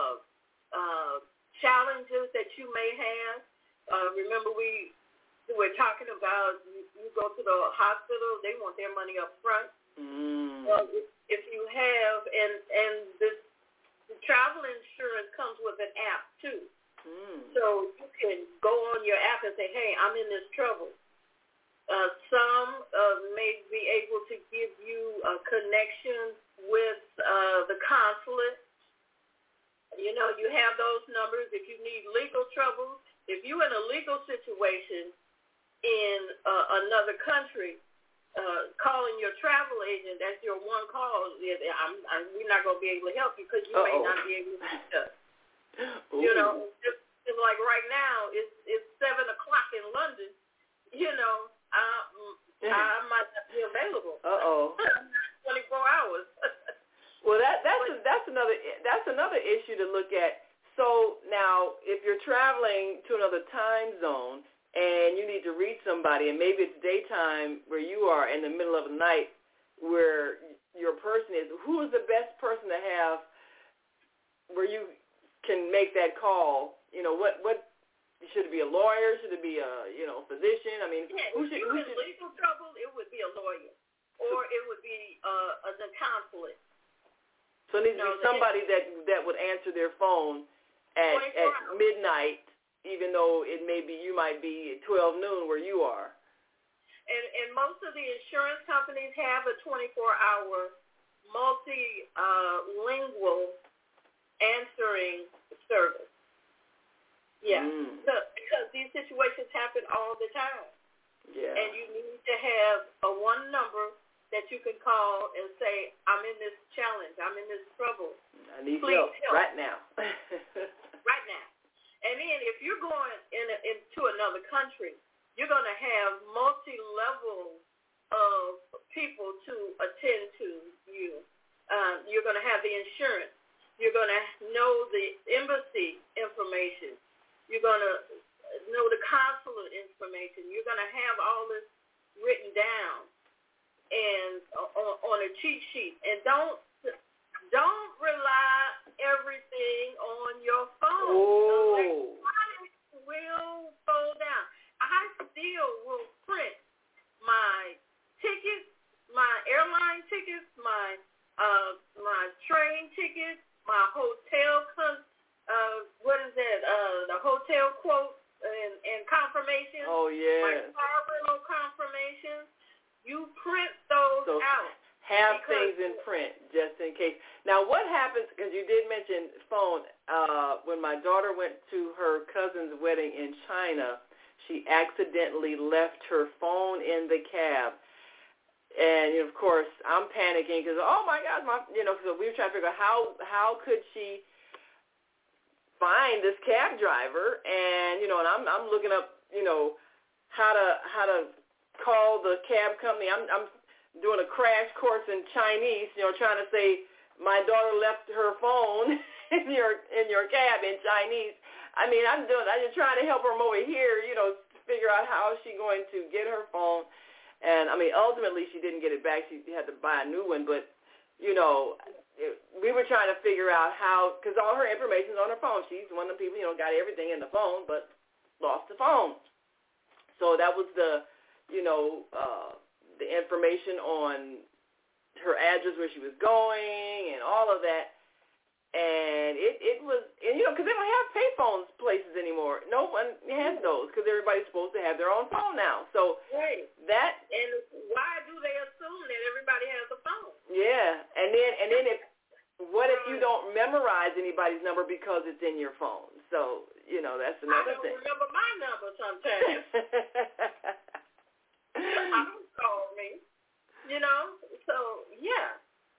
challenges that you may have. Remember we were talking about you go to the hospital, they want their money up front. If you have, and the travel insurance comes with an app too. So you can go on your app and say, hey, I'm in this trouble. Some may be able to give you a connection with the consulate. You have those numbers if you need legal trouble. If you're in a legal situation in another country, calling your travel agent, that's your one call. We're not going to be able to help you because you may not be able to reach us. It's like right now, it's 7 o'clock in London. I might not be available. 24 hours. look at, so now if you're traveling to another time zone and you need to reach somebody, and maybe it's daytime where you are in the middle of the night where your person is, who is the best person to have where you can make that call? You know, what should it be, a lawyer? Should it be a, physician? I mean, if you're in legal trouble, it would be a lawyer, or it would be the consulate. So it needs to be somebody that would answer their phone at midnight, even though you might be at 12 noon where you are. And most of the insurance companies have a 24-hour multilingual answering service. Yeah, because these situations happen all the time. Yeah. And you need to have a one number that you can call and say, I'm in this challenge, I'm in this trouble. I need help right now. Right now. And then if you're going into another country, you're going to have multi-level of people to attend to you. You're going to have the insurance. You're going to know the embassy information. You're going to know the consulate information. You're going to have all this written down and on a cheat sheet. And don't rely everything on your phone. Oh. Electronics will fall down. I still will print my tickets, my airline tickets, my train tickets, my hotel the hotel quotes and confirmations. Oh, yeah. My car rental confirmations. You print those out. Have things in print just in case. Now, what happens, because you did mention phone, when my daughter went to her cousin's wedding in China, she accidentally left her phone in the cab. And, of course, I'm panicking because, oh, my God, so we were trying to figure out how could she find this cab driver, and and I'm looking up how to call the cab company. I'm doing a crash course in Chinese, trying to say my daughter left her phone in your cab in Chinese. I mean, I'm just trying to help her over here, figure out how is she going to get her phone. And I mean, ultimately she didn't get it back. She had to buy a new one, but we were trying to figure out how, because all her information's on her phone. She's one of the people, got everything in the phone, but lost the phone. So that was the information on her address, where she was going, and all of that. And it was, because they don't have pay phones places anymore. No one has those because everybody's supposed to have their own phone now. So right. And why do they assume that everybody has a phone? Yeah, and then what if you don't memorize anybody's number because it's in your phone? So that's another thing. I don't remember my number sometimes. I don't call me. So yeah.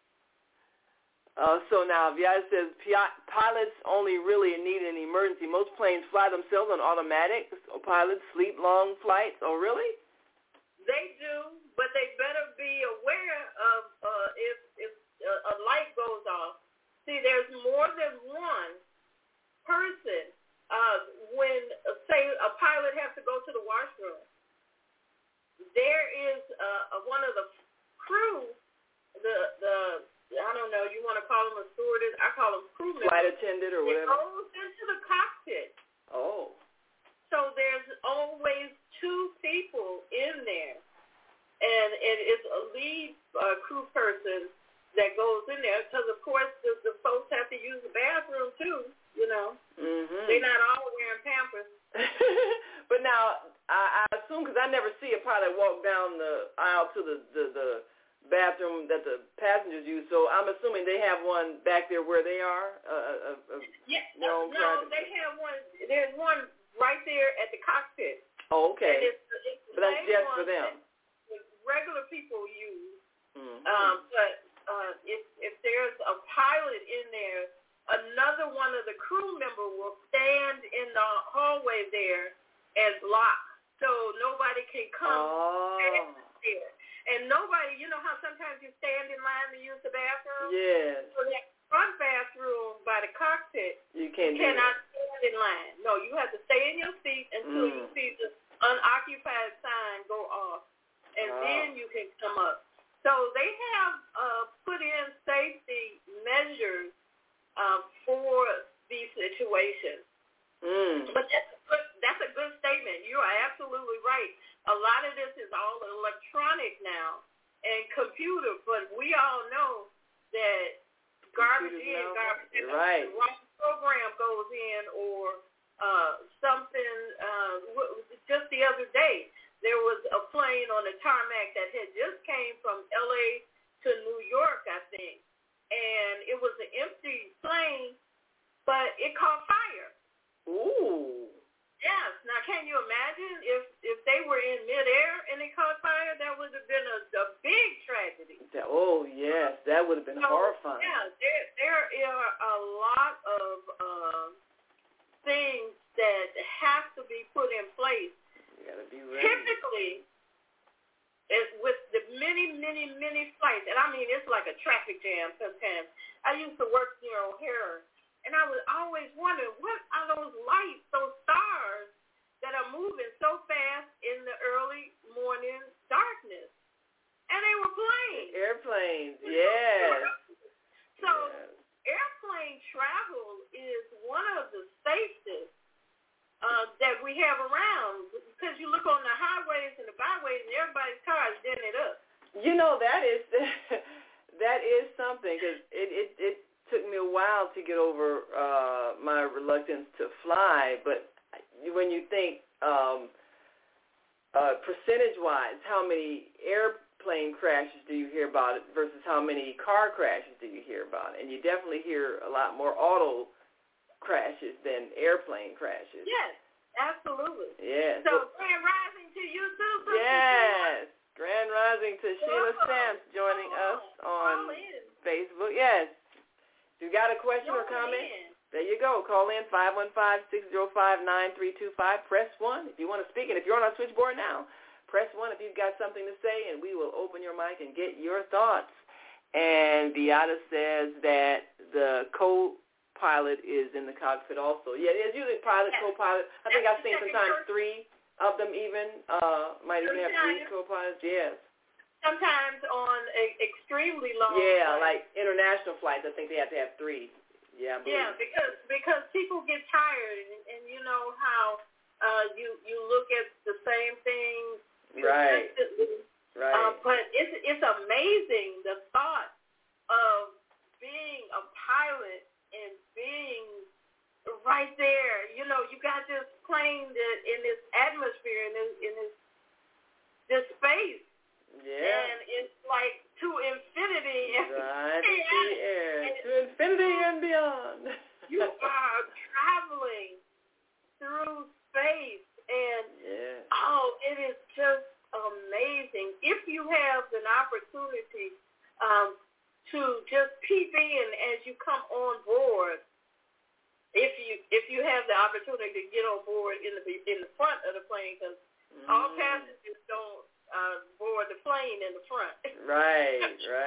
So now, Viada says pilots only really need an emergency. Most planes fly themselves on automatic. So pilots sleep long flights. Oh, really? They do, but they better be aware of if a light goes off. See, there's more than one person. When, say, a pilot has to go to the washroom, there is one of the crew, I don't know, you want to call them a stewardess, I call them crew members. Flight attendant or whatever. It goes into the cockpit. Oh. So there's always two people in there. And it's a lead crew person that goes in there because, of course, the folks have to use the bathroom, too, Mm-hmm. They're not all wearing Pampers. But now, I assume, because I never see a pilot walk down the aisle to the bathroom that the passengers use, so I'm assuming they have one back there where they are? No, they have one. There's one right there at the cockpit. Oh, okay. And it's but that's just for them. Regular people use. Mm-hmm. But if there's a pilot in there, another one of the crew member will stand in the hallway there and block, so nobody can come there. And nobody, how sometimes you stand in line to use the bathroom? Yes. So that front bathroom by the cockpit, cannot stand in line. No, you have to stay in your seat until you see the unoccupied sign go off, and then you can come up. So they have put in safety measures for these situations. But that's a good statement. You are absolutely right. A lot of this is all electronic now and computer, but we all know that garbage in, garbage out. Right. The wrong program goes in or something. Just the other day, there was a plane on the tarmac that had just came from L.A. to New York, I think, and it was an empty plane, but it caught fire. Ooh. Yes. Now, can you imagine if they were in midair and it caught fire? That would have been a big tragedy. Yes, that would have been horrifying. Yeah, there are a lot of things that have to be put in place. You got to be ready. Typically, with the many flights, and I mean it's like a traffic jam sometimes. I used to work near O'Hare. And I would always wonder, what are those lights, those stars that are moving so fast in the early morning darkness? And they were planes. Airplanes, yes. So airplane travel is one of the safest that we have around, because you look on the highways and the byways and everybody's car is dented up. You know, that is something, because it took me a while to get over my reluctance to fly, but when you think percentage-wise, how many airplane crashes do you hear about it versus how many car crashes do you hear about it? And you definitely hear a lot more auto crashes than airplane crashes. Yes, absolutely. Yes. So grand rising to you too. Yes. Grand rising to Sheila Stamps joining us on Facebook. Yes. If you got a question or comment, there you go. Call in 515-605-9325. Press 1 if you want to speak. And if you're on our switchboard now, press 1 if you've got something to say, and we will open your mic and get your thoughts. And Beata says that the co-pilot is in the cockpit also. Yeah, it's usually pilot, co-pilot. I think I've seen sometimes 3 of them even. Might even have 3 co-pilots. Yes. Sometimes on extremely long flights. Like international flights, I think they have to have 3. Yeah, because people get tired, and you know how you look at the same thing consistently. Right. But it's amazing the thought of being a pilot and being right there. You know, you got this plane that in this atmosphere, in this space. Yeah. And it's like to infinity. Right, to the air. To infinity and beyond. You are traveling through space, and it is just amazing. If you have an opportunity to just peep in as you come on board, if you have the opportunity to get on board in the front of the plane, because all passengers don't board the plane in the front. Right.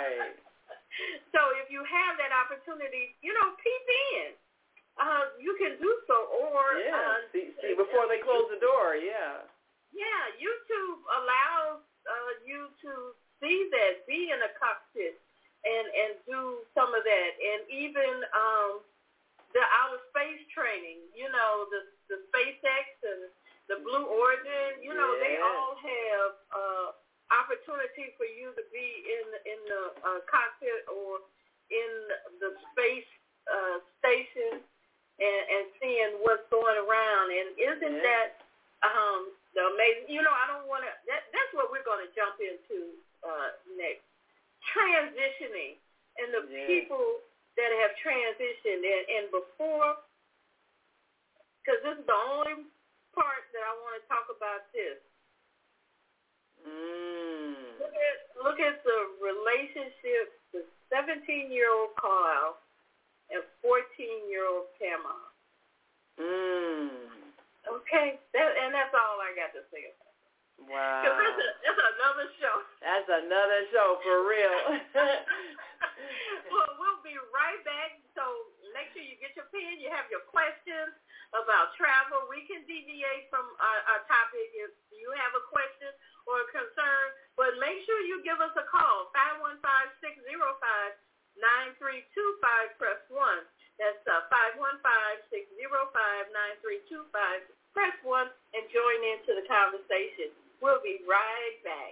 So if you have that opportunity, peep in. You can do so, or see before they close the door. Yeah. Yeah, YouTube allows you to see that, be in a cockpit, and do some of that, and even the outer space training. The SpaceX and the Blue Origin, they all have opportunity for you to be in the cockpit or in the space station and seeing what's going around. And isn't that the amazing? I don't want to. That's what we're going to jump into next. Transitioning and the people that have transitioned and before, because this is the only part that I want to talk about this. Look at the relationship with 17-year-old Carl and 14-year-old Tamar. Okay, that's all I got to say about it. Wow. Because that's another show. That's another show for real. Well, we'll be right back. So make sure you get your pen, you have your question. press 1. That's 515-605-9325. Press 1 and join into the conversation. We'll be right back.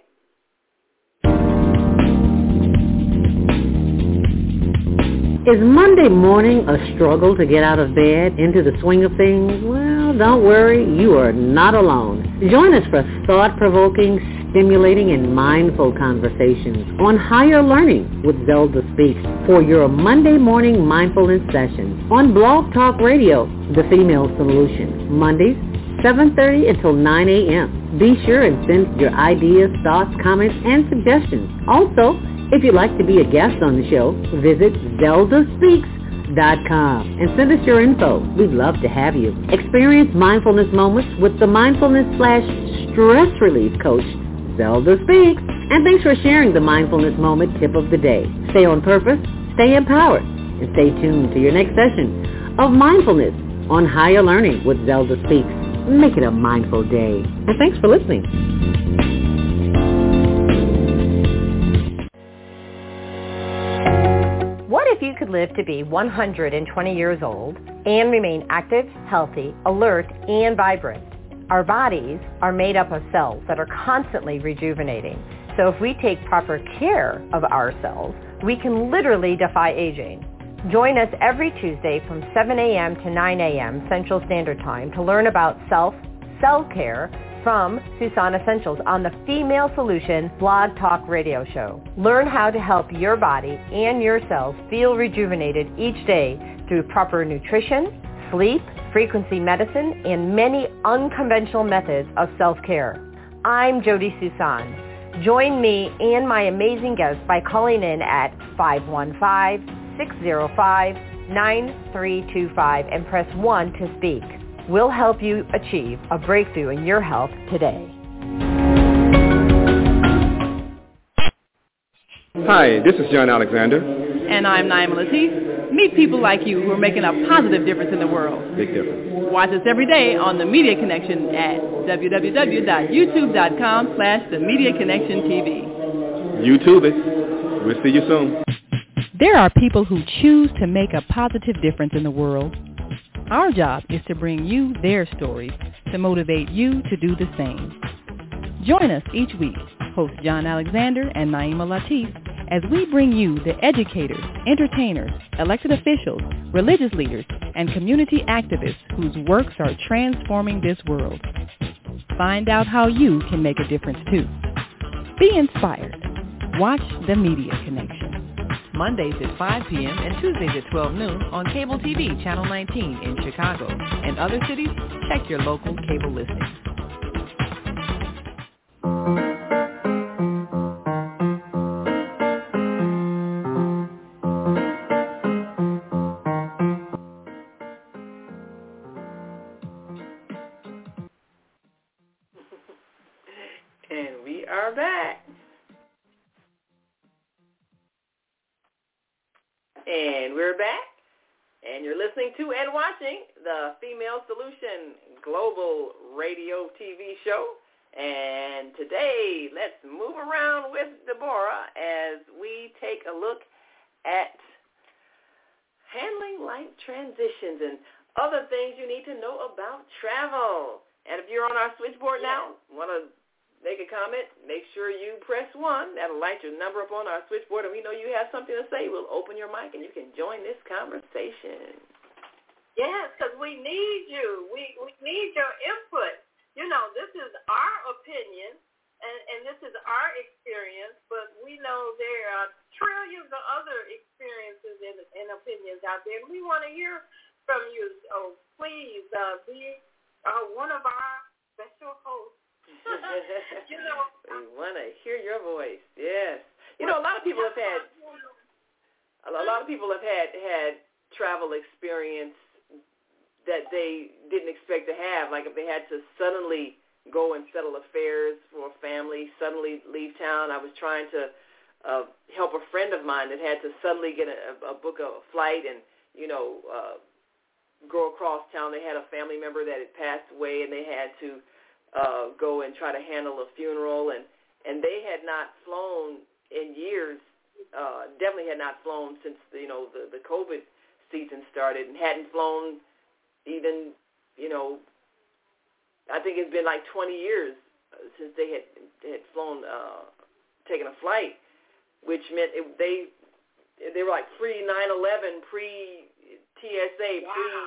Is Monday morning a struggle to get out of bed, into the swing of things? Well, don't worry, you are not alone. Join us for thought-provoking, stimulating, and mindful conversations on higher learning with Zelda Speaks for your Monday morning mindfulness session on Blog Talk Radio, The Female Solution, Mondays, 7:30 until 9 a.m. Be sure and send your ideas, thoughts, comments, and suggestions. Also, if you'd like to be a guest on the show, visit ZeldaSpeaks.com and send us your info. We'd love to have you. Experience mindfulness moments with the mindfulness/stress relief coach, Zelda Speaks. And thanks for sharing the mindfulness moment tip of the day. Stay on purpose, stay empowered, and stay tuned to your next session of Mindfulness on Higher Learning with Zelda Speaks. Make it a mindful day. And thanks for listening. What if you could live to be 120 years old and remain active, healthy, alert, and vibrant? Our bodies are made up of cells that are constantly rejuvenating. So if we take proper care of our cells, we can literally defy aging. Join us every Tuesday from 7 a.m. to 9 a.m. Central Standard Time to learn about cell care from Susan Essentials on the Female Solution Blog Talk Radio Show. Learn how to help your body and your cells feel rejuvenated each day through proper nutrition, sleep, frequency medicine, and many unconventional methods of self-care. I'm Jody Susan. Join me and my amazing guests by calling in at 515-605-9325 and press 1 to speak. We'll help you achieve a breakthrough in your health today. Hi, this is John Alexander. And I'm Naima Latif. Meet people like you who are making a positive difference in the world. Big difference. Watch us every day on The Media Connection at www.youtube.com/The Media Connection TV. YouTube it. We'll see you soon. There are people who choose to make a positive difference in the world. Our job is to bring you their stories to motivate you to do the same. Join us each week, host John Alexander and Naima Latif, as we bring you the educators, entertainers, elected officials, religious leaders, and community activists whose works are transforming this world. Find out how you can make a difference too. Be inspired. Watch The Media Connection. Mondays at 5 p.m. and Tuesdays at 12 noon on Cable TV, Channel 19 in Chicago. And other cities, check your local cable listings. And we are back. And we're back, and you're listening to and watching the Female Solution Global Radio TV show. And today, let's move around with Deborah as we take a look at handling life transitions and other things you need to know about travel. And if you're on our switchboard now, want to make a comment, make sure you press 1. That'll light your number up on our switchboard, and we know you have something to say. We'll open your mic, and you can join this conversation. Yes, because we need you. We need your input. You know, this is our opinion, and this is our experience, but we know there are trillions of other experiences and opinions out there, and we want to hear from you. So please be one of our special hosts. You know, we want to hear your voice. Yes. You know, a lot of people have had travel experience that they didn't expect to have. Like if they had to suddenly go and settle affairs for a family, suddenly leave town. I was trying to help a friend of mine that had to suddenly get a book a flight and go across town. They had a family member that had passed away, and they had to go and try to handle a funeral, and they had not flown in years definitely had not flown since the COVID season started, and hadn't flown even, I think it's been like 20 years since they had flown, taken a flight, which meant they were like pre-9/11, pre-TSA,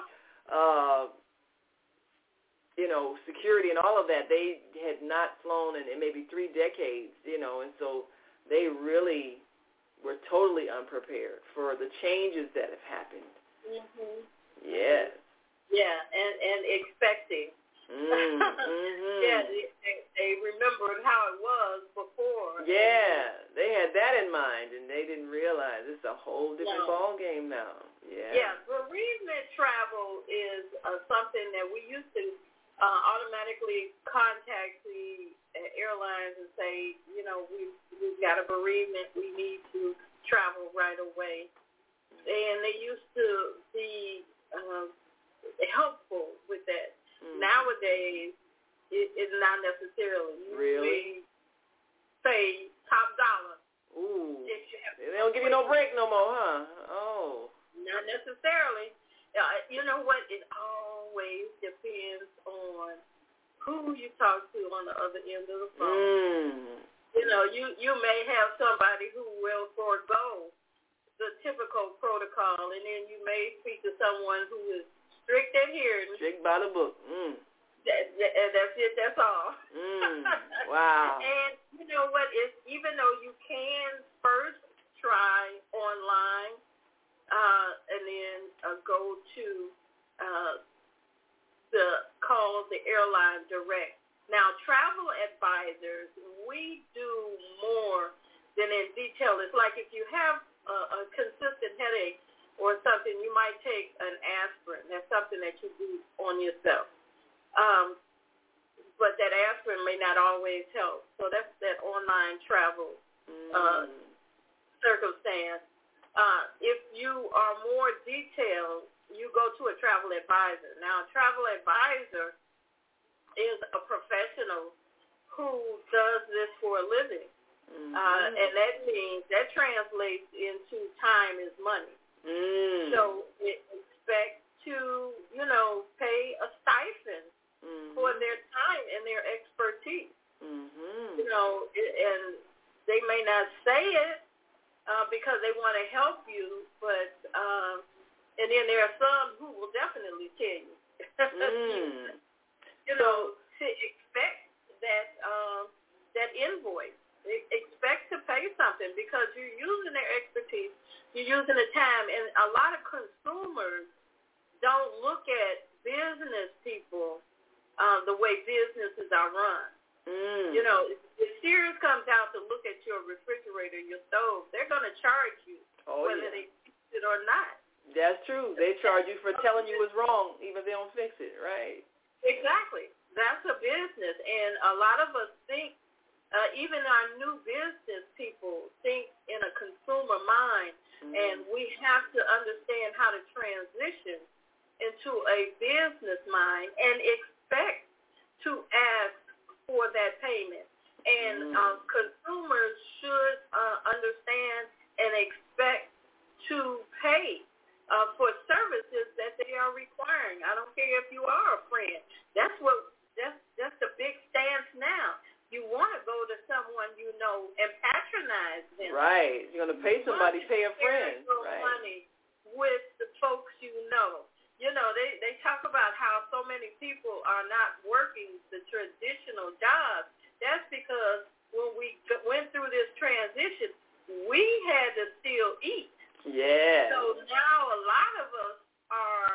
security and all of that. They had not flown in maybe 3 decades, and so they really were totally unprepared for the changes that have happened. Mhm. Yes. Yeah, and expecting. Yeah, they remembered how it was before. Yeah, they had that in mind, and they didn't realize it's a whole different ball game now. Yeah. Yeah, bereavement travel is something that we used to automatically contact the airlines and say, we've got a bereavement, we need to travel right away. And they used to be helpful with that. Nowadays, it's not necessarily. Really? Say top dollar. Ooh. If you have they don't give you no break no more, huh? Oh. Not necessarily. You know what? It always depends on who you talk to on the other end of the phone. You may have somebody who will forego the typical protocol, and then you may speak to someone who is strict adherence. Strict by the book. That's it. That's all. Wow. And you know what? Even though you can first try online, and then go to call the airline direct. Now, travel advisors, we do more than in detail. It's like if you have a consistent headache or something, you might take an aspirin. That's something that you do on yourself. But that aspirin may not always help. So that's that online travel circumstance. If you are more detailed, you go to a travel advisor. Now, a travel advisor is a professional who does this for a living. And that means, that translates into time is money. So expect to, pay a stipend for their time and their expertise. And they may not say it because they want to help you, but and then there are some who will definitely tell you. To expect that invoice. Expect to pay something because you're using their expertise, you're using the time, and a lot of consumers don't look at business people the way businesses are run. If Sears comes out to look at your refrigerator, your stove, they're going to charge you whether they fix it or not. That's true. They charge you for telling you it's wrong, even if they don't fix it, right? Exactly. That's a business, and a lot of us think, even our new business people think in a consumer mind, and we have to understand how to transition into a business mind and expect to ask for that payment. And consumers should understand and expect to pay for services that they are requiring. I don't care if you are a friend. That's the big stance now. You want to go to someone you know and patronize them. Right. You're going to pay somebody, pay a friend. Right. Money with the folks you know. They talk about how so many people are not working the traditional jobs. That's because when we went through this transition, we had to still eat. Yeah. So now a lot of us are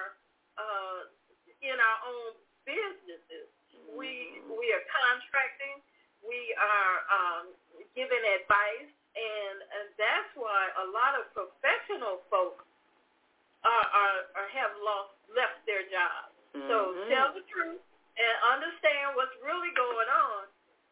in our own businesses. We are contracting. We are giving advice, and that's why a lot of professional folks have left their jobs. So tell the truth and understand what's really going on.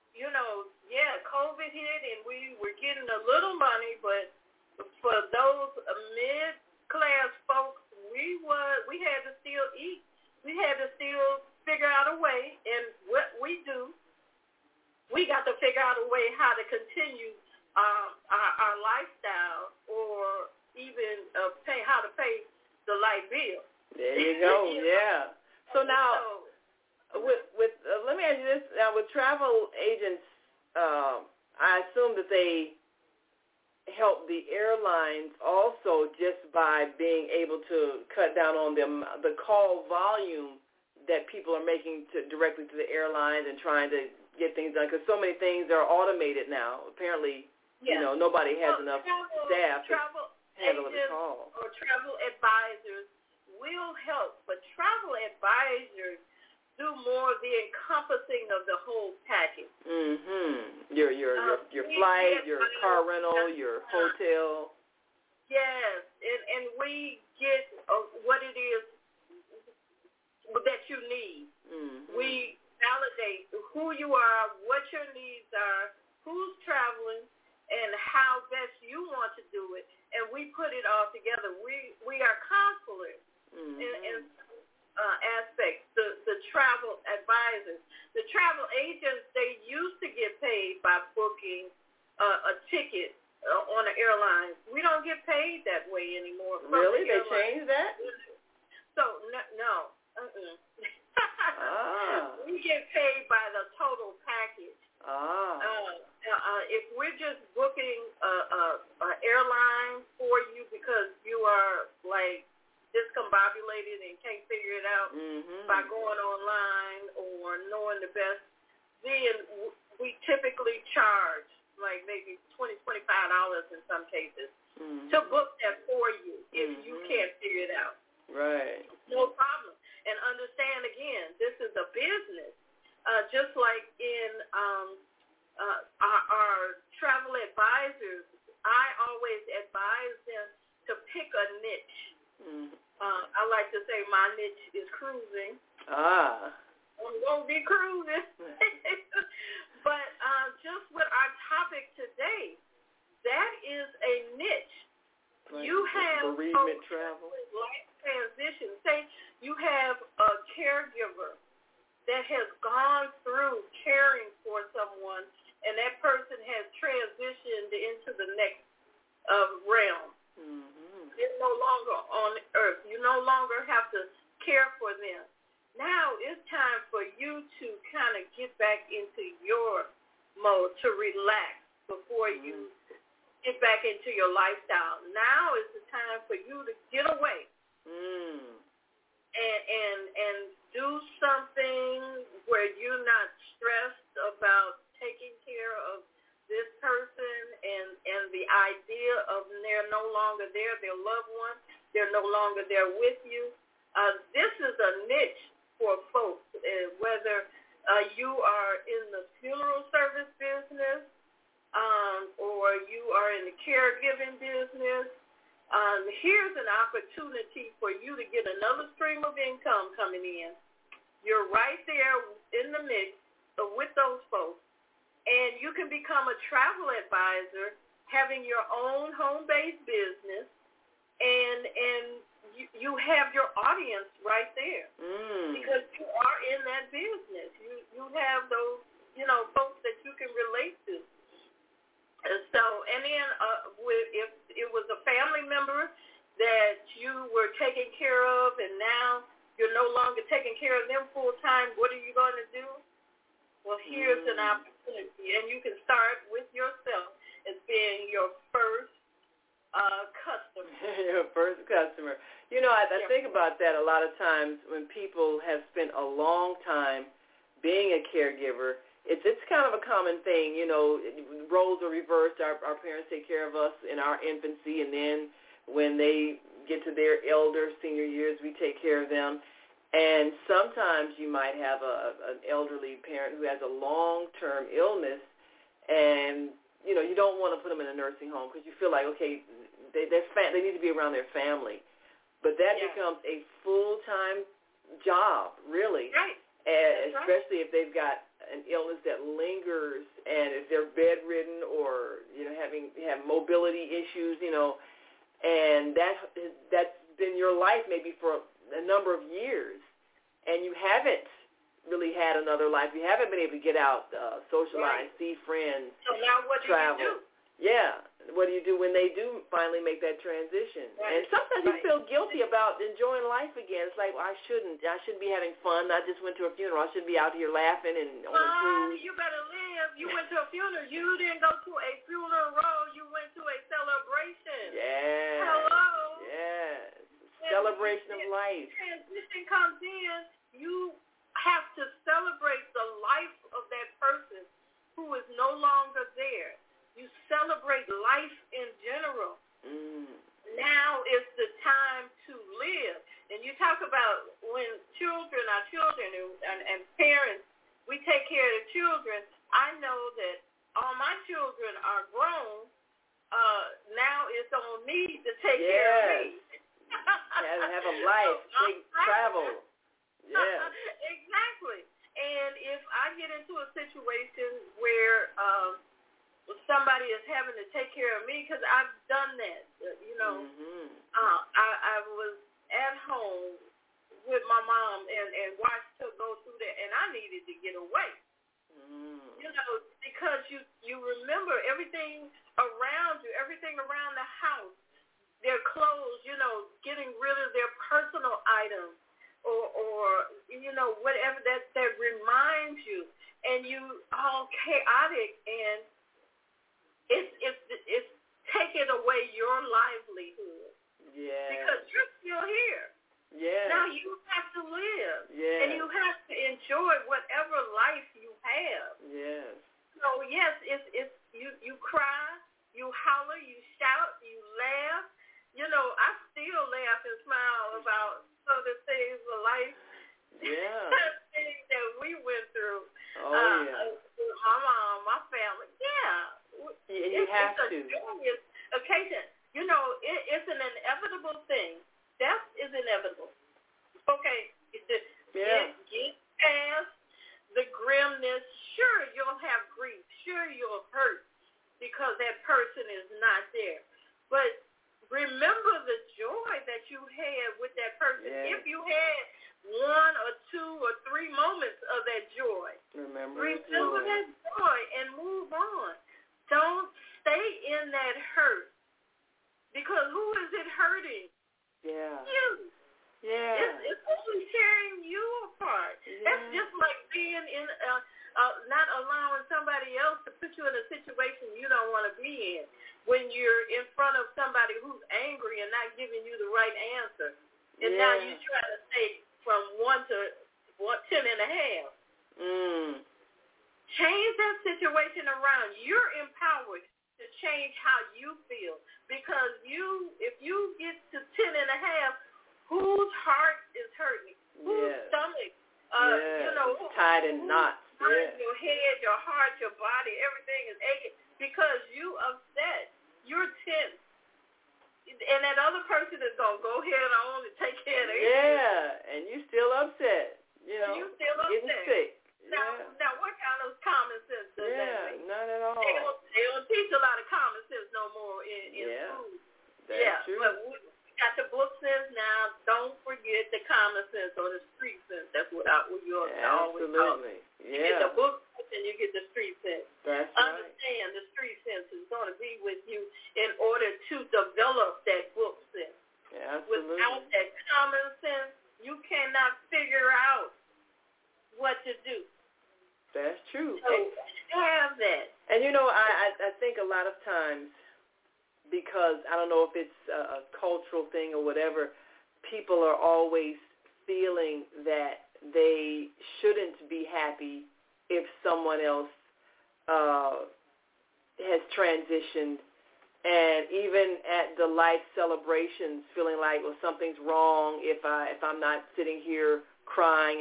COVID hit, and we were getting a little money, but for those mid-class folks, we had to still eat. We had to still figure out a way, and what we do, we got to figure out a way how to continue our lifestyle deal. There you go. Yeah. So now, let me ask you this: now, with travel agents, I assume that they help the airlines also just by being able to cut down on the call volume that people are making directly to the airlines and trying to get things done, because so many things are automated now. Apparently, nobody has enough staff to handle the call. Or travel advisors will help, but travel advisors do more the encompassing of the whole package. Your flight, your car rental, your hotel. Yes, and we get what it is that you need. We validate who you are, what your needs are, who's traveling, and how best you want to do it, and we put it all together. We are counselors in aspects. The travel advisors, the travel agents, they used to get paid by booking a ticket on the airlines. We don't get paid that way anymore. Really? They changed that? So no. We get paid by the total package. If we're just booking an airline for you because you are like discombobulated and can't figure it out by going online or knowing the best, then we typically charge like maybe $20, $25 in some cases to book that for you if you can't figure it out. Right. No problem. And understand, again, this is a business. Just like in our travel advisors, I always advise them to pick a niche. I like to say my niche is cruising. I won't be cruising. But just with our topic today, that is a niche. Right. You have bereavement travel, life transition. Say you have a caregiver that has gone through caring for someone, and that person has transitioned into the next realm. They're no longer on earth. You no longer have to care for them. Now it's time for you to kind of get back into your mode, to relax before you get back into your lifestyle. Now is the time for you to get away and do something where you're not stressed about taking care of this person and the idea of they're no longer there, their loved one, they're no longer there with you. This is a niche for folks, whether you are in the funeral service business, or you are in the caregiving business. Here's an opportunity for you to get another stream of income coming in. You're right there in the mix with those folks, and you can become a travel advisor, having your own home-based business, and you have your audience right there because you are in that business. You have those, folks that you can relate to. And so, and then if it was a family member that you were taking care of and now you're no longer taking care of them full time, what are you going to do? Well, here's an opportunity, and you can start with yourself as being your first customer. Your first customer. I think about that a lot of times when people have spent a long time being a caregiver. It's kind of a common thing, roles are reversed. Our parents take care of us in our infancy, and then when they get to their senior years, we take care of them. And sometimes you might have an elderly parent who has a long-term illness, and, you don't want to put them in a nursing home because you feel like, okay, they need to be around their family. But that becomes a full-time job, really. Right. Especially if they've got an illness that lingers, and if they're bedridden or have mobility issues, and that's been your life maybe for a number of years, and you haven't really had another life. You haven't been able to get out, socialize, see friends, so now what travel. Do you do? Yeah, what do you do when they do finally make that transition? Right. And sometimes you feel guilty about enjoying life again. It's like, well, I shouldn't be having fun. I just went to a funeral. I shouldn't be out here laughing and on a cruise. You better live. You went to a funeral. You didn't go to a funeral. You went to a celebration. Yeah. Hello. Yeah. Celebration of life. Transition comes in. You have to celebrate the life of that person who is no longer there. You celebrate life in general. Now is the time to live. And you talk about when our children and parents, we take care of the children. I know that all my children are grown. Now it's on me to take care of me. Have a life. Take travel. Yeah. Exactly. And if I get into a situation where somebody is having to take care of me, because I've done that, I was at home with my mom and watched her go through that, and I needed to get away. Because you remember everything around you, everything around the house, their clothes, getting rid of their personal items or whatever that reminds you, and you all chaotic, and it's taking away your livelihood. Yeah. Because you're still here. Yeah. Now you have to live. Yeah. And you have to enjoy whatever life you have. Yes. So yes, it's you cry, you holler, you shout, you laugh. I still laugh and smile about some of the things of life. Yeah. things that we went through. Yeah. My mom, my family. Yeah. You have to. It's a joyous occasion. It's an inevitable thing. Death is inevitable. Okay. Get past the grimness. Sure, you'll have grief. Sure, you'll hurt because that person is not there. But remember the joy that you had with that person. Yeah. If you had 1 or 2 or 3 moments of that joy, remember that joy and move on. Don't stay in that hurt, because who is it hurting? Yeah. You. Yeah. It's only tearing you apart. Yeah. That's just like being in not allowing somebody else to put you in a situation you don't want to be in. When you're in front of somebody who's angry and not giving you the right answer, and now you try to stay from 1 to 10.5. Change that situation around. You're empowered to change how you feel, because if you get to 10.5, whose heart is hurting? Whose stomach? Tied in knots. Your head, your heart, your body, everything is aching because you upset. You're tense. And that other person is going to go ahead on and take care of it. Yeah, and you still upset. You still upset. Getting sick. Now, what kind of common sense does that make? None at all. They don't teach a lot of common sense no more in school. That's true. But we got the book sense now. Don't forget the common sense or the street sense. That's what we always talk. Absolutely. You get the book sense and you get the street sense. That's Understand the street sense is going to be with you in order to develop that book sense. Absolutely. Without that common sense, you cannot figure out what to do. That's true. So have that. And I think a lot of times, because I don't know if it's a cultural thing or whatever, people are always feeling that they shouldn't be happy if someone else has transitioned. And even at the life celebrations, feeling like, well, something's wrong if I'm not sitting here crying.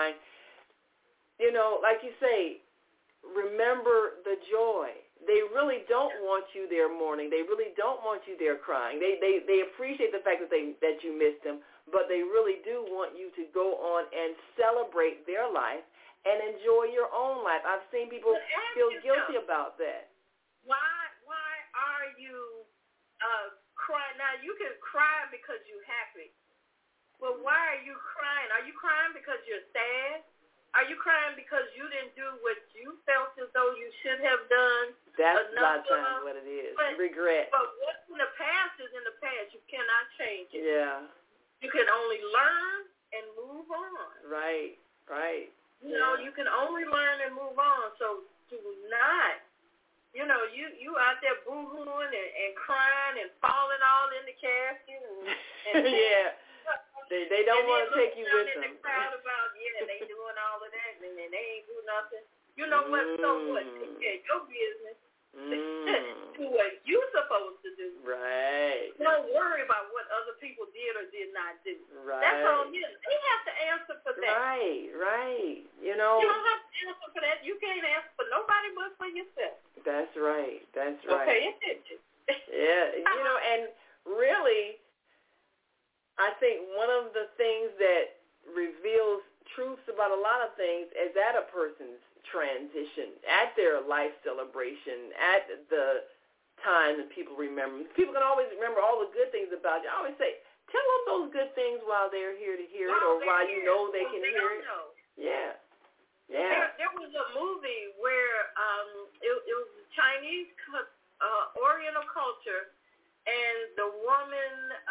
Like you say, remember the joy. They really don't want you there mourning. They really don't want you there crying. They appreciate the fact that you missed them, but they really do want you to go on and celebrate their life and enjoy your own life. I've seen people feel guilty about that. Why are you crying? Now, you can cry because you're happy. Well, why are you crying? Are you crying because you're sad? Are you crying because you didn't do what you felt as though you should have done? That's a lot of times what it is. Regret. But what's in the past is in the past. You cannot change it. Yeah. You can only learn and move on. Right. You know, you can only learn and move on. So do not, you out there boo-hooing and crying and falling all in the casket. And yeah. They don't want to take you with them. And the crowd about, they doing all of that, and then they ain't do nothing. You know what? So what? Take care of your business. Do what you supposed to do. Right. Don't worry about what other people did or did not do. Right. That's on you. They have to answer for that. Right. You don't have to answer for that. You can't answer for nobody but for yourself. That's right. Okay, attention. Yeah, and really, I think one of the things that reveals truths about a lot of things is at a person's transition, at their life celebration, at the time that people remember. People can always remember all the good things about you. I always say, tell them those good things while they're here to hear it, or while you know they can hear it. Yeah. There was a movie where it was Chinese Oriental culture, and the woman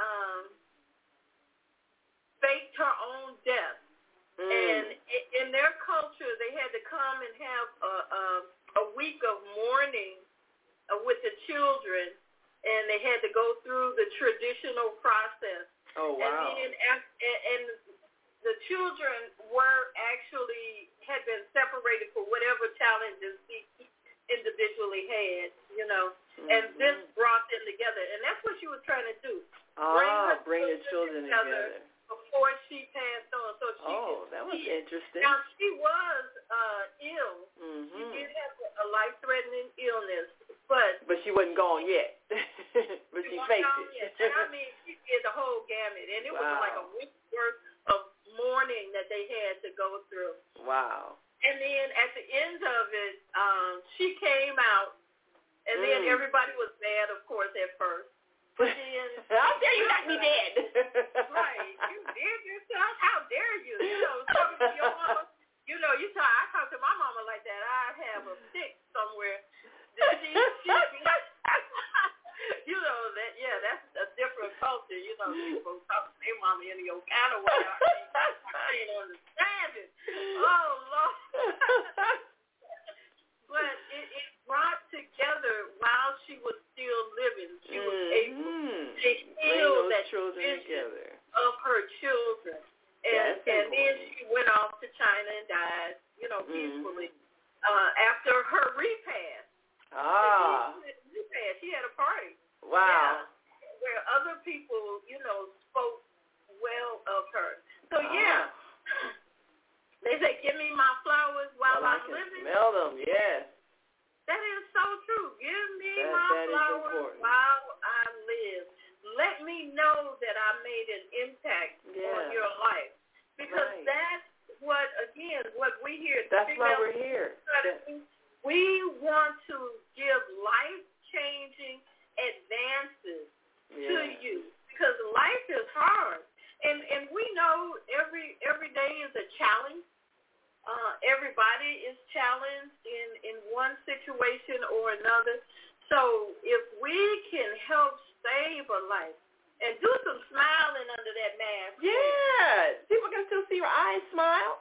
faked her own death. And in their culture, they had to come and have a week of mourning with the children, and they had to go through the traditional process. Oh, wow. And the children had been separated for whatever challenges each individually had, and this brought them together. And that's what she was trying to do. Bring the children together. Before she passed on, so she that was interesting. Now, she was ill. Mm-hmm. She did have a life-threatening illness, but she wasn't gone yet. But she faced it. And I mean, she did the whole gamut, and it was like a week's worth of mourning that they had to go through. Wow. And then at the end of it, she came out, and then everybody was mad, of course, at first. But then, I'll tell you, got me dead. Right. You did yourself. How dare you? Talking to your mama. I talk to my mama like that. I have a stick somewhere. That's a different culture. People talk to their mama in your kind of way. I can't understand it. Oh, Lord. But it brought together while she was still living. She was able to heal that children together of her children. And then she went off to China and died, peacefully. After her repast. She had a party. Wow. Where other people, spoke well of her. So, they say, give me my flowers while I'm living. Smell them, yes. That is so true. Give me my flowers while I live. Let me know that I made an impact on your life. Because that's what we hear. That's why we're here. We want to give life-changing advances to you. Because life is hard. And we know every day is a challenge. Everybody is challenged in one situation or another. So if we can help save a life and do some smiling under that mask. Yeah. People can still see your eyes smile.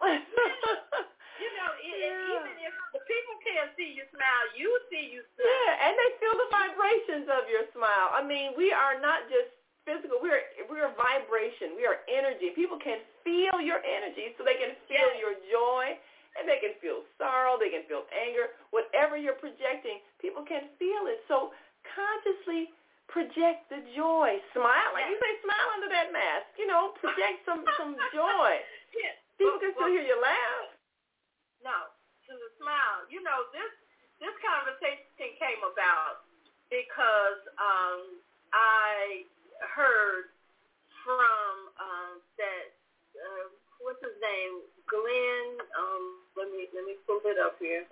Even if the people can't see you smile, you see you smile. Yeah, and they feel the vibrations of your smile. I mean, we are not just physical. We're vibration. We are energy. People can feel your energy, so they can feel your joy, and they can feel sorrow. They can feel anger. Whatever you're projecting, people can feel it. So consciously project the joy. Smile, like you say, smile under that mask. Project some joy. Yes. People can still hear you laugh. No, to the smile. This conversation came about because I heard from what's his name, Glenn. Let me pull it up here.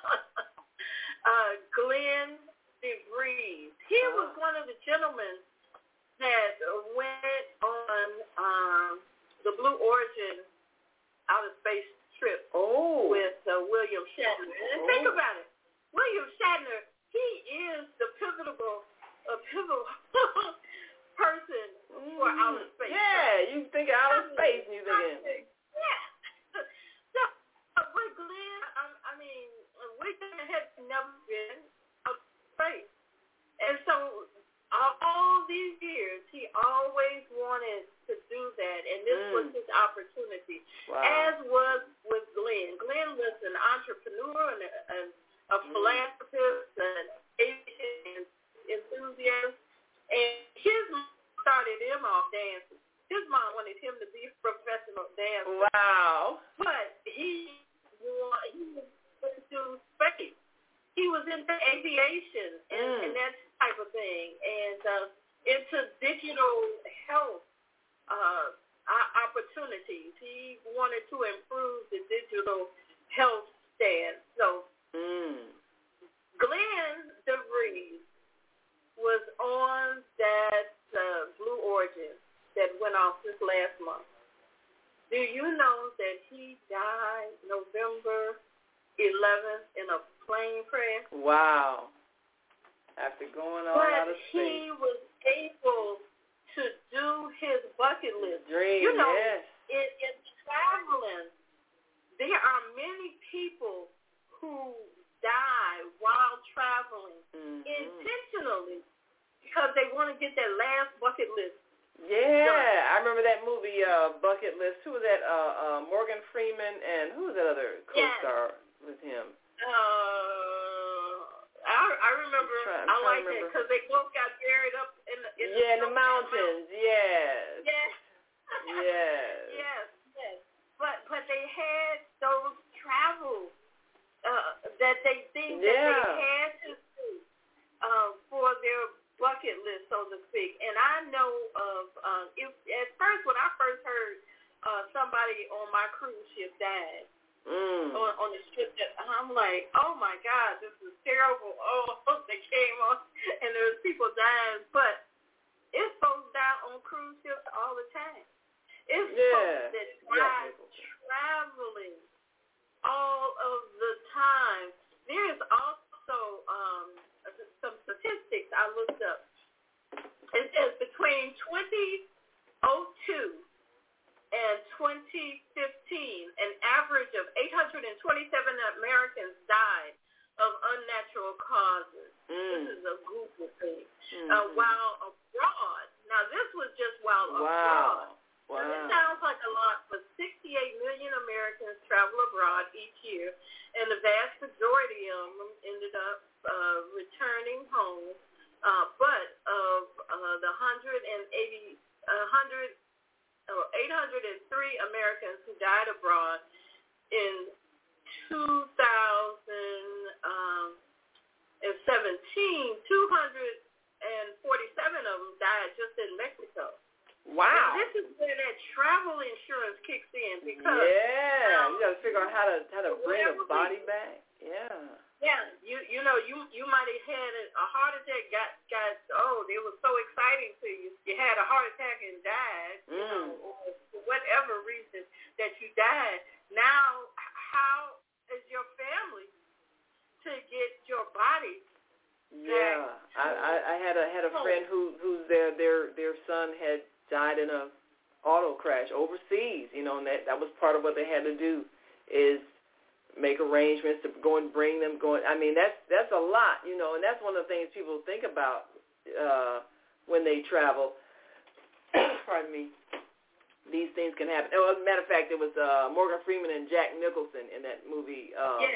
Glenn DeVries. He was one of the gentlemen that went on the Blue Origin outer space trip. Oh, Shatner. And think about it. William Shatner, he is the pivotal person for outer space. Yeah, you think of outer space and you think yeah. So, but Glenn, I mean, William had never been out of space. And so all these years, he always wanted to do that, and this was his opportunity, as was with Glenn. Glenn was an entrepreneur and a philanthropist and aviation enthusiast, and his mom started him off dancing. His mom wanted him to be a professional dancer. Wow. But he was into space. He was into aviation and that type of thing, and into digital health opportunities. He wanted to improve the digital health stand. So Glenn DeVries was on that Blue Origin that went off this last month. Do you know that he died November 11th in a plane crash? Wow. After going on out of space. He was able to do his bucket list. Dream, you know, yes. In traveling, there are many people who die while traveling intentionally because they want to get that last bucket list. Yeah, done. I remember that movie, Bucket List. Who was that? Morgan Freeman, and who was that other co-star with him? I remember. I like that because they both got buried up in the mountains. Yes. Yes. Yes. Yes. But they had those travels that they think that they had to do for their bucket list, so to speak. And I know of at first when I first heard somebody on my cruise ship died. On the strip, I'm like, oh my God, this is terrible. Oh, they came on and there was people dying, but it's folks die on cruise ships all the time. It's folks that die traveling all of the time. There's also some statistics I looked up. It says between 2002 and 2015, an average of 827 Americans died of unnatural causes. This is a Google thing. While abroad, now this was just while abroad. Wow. Now, this sounds like a lot, but 68 million Americans travel abroad each year, and the vast majority of them ended up returning home. But of the 803 Americans who died abroad in 2017, 247 of them died just in Mexico. Wow. And this is where that travel insurance kicks in because you got to figure out how to bring a body back. Yeah. Yeah, you know, you might have had a heart attack, got it was so exciting to you. You had a heart attack and died, you know, or for whatever reason that you died. Now, how is your family to get your body back? I had a friend whose their son had died in a auto crash overseas, you know, and that was part of what they had to do is make arrangements to go and bring them. I mean, that's a lot, you know, and that's one of the things people think about when they travel. Pardon me. These things can happen. As a matter of fact, it was Morgan Freeman and Jack Nicholson in that movie.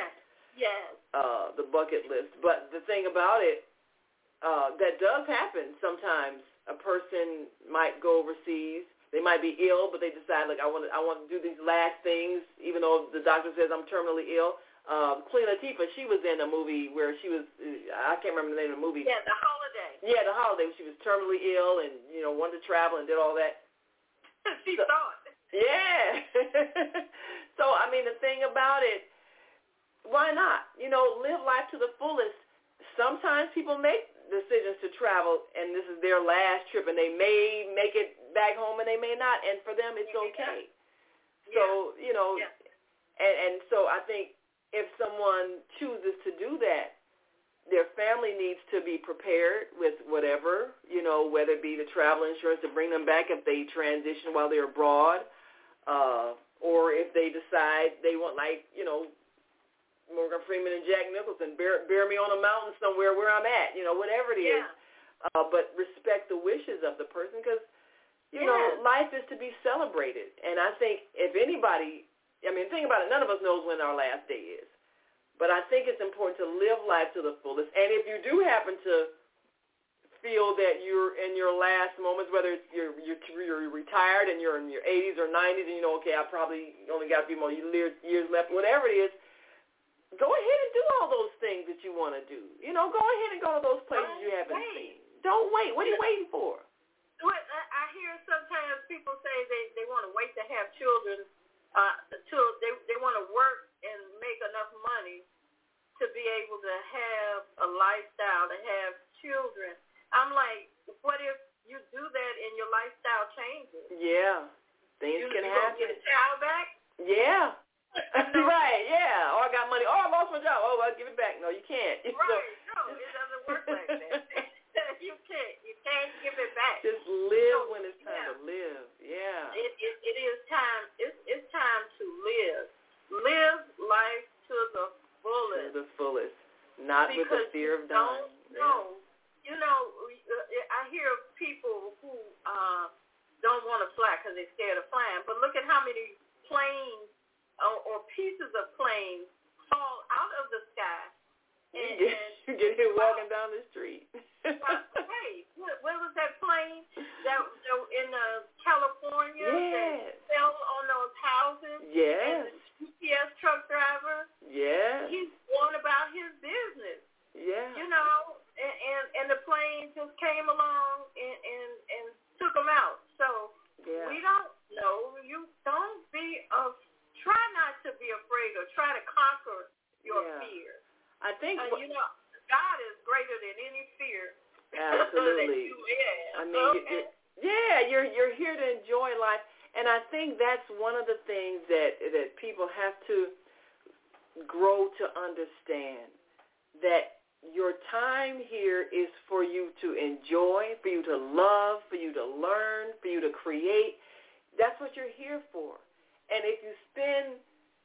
The Bucket List. But the thing about it, that does happen sometimes. A person might go overseas. They might be ill, but they decide, like, I want to do these last things, even though the doctor says I'm terminally ill. Queen Latifah, she was in a movie where she was, I can't remember the name of the movie. Yeah, The Holiday. Yeah, The Holiday. She was terminally ill and, you know, wanted to travel and did all that. She thought. Yeah. So, I mean, the thing about it, why not? You know, live life to the fullest. Sometimes people make decisions to travel, and this is their last trip, and they may make it back home, and they may not, and for them, it's okay. So, you know, and so I think if someone chooses to do that, their family needs to be prepared with whatever, whether it be the travel insurance to bring them back if they transition while they're abroad, or if they decide they want, Morgan Freeman and Jack Nicholson, bear me on a mountain somewhere where I'm at, whatever it is. But respect the wishes of the person because, life is to be celebrated. And I think if anybody, think about it, none of us knows when our last day is. But I think it's important to live life to the fullest. And if you do happen to feel that you're in your last moments, whether it's you're retired and you're in your 80s or 90s and I probably only got a few more years left, whatever it is, go ahead and do all those things that you want to do. Go ahead and go to those places you haven't seen. Don't wait. What are you waiting for? I hear sometimes people say they want to wait to have children till they want to work and make enough money to be able to have a lifestyle, to have children. I'm like, what if you do that and your lifestyle changes? Yeah, things can happen. You get a child back? Yeah. Right, yeah. Oh, I got money. Oh, I lost my job. Oh, I'll give it back. No, you can't. Right, no, it doesn't work like that. You can't give it back. Just live when it's time to live. Yeah. It is time. It's time to live. Live life to the fullest. To the fullest. Not with the fear of dying. No. I hear people who don't want to fly because they're scared of flying, but look at how many planes or pieces of planes fall out of the sky. You get hit walking down the street. Hey, what was that plane that in California that fell on those houses? Yes. And the UPS truck driver? Yes. He's going about his business. Yeah. And the plane just came along and took him out. So we don't know. You don't try not to be afraid or try to conquer your fear. I think God is greater than any fear. Absolutely. You're here to enjoy life, and I think that's one of the things that people have to grow to understand, that your time here is for you to enjoy, for you to love, for you to learn, for you to create. That's what you're here for. And if you spend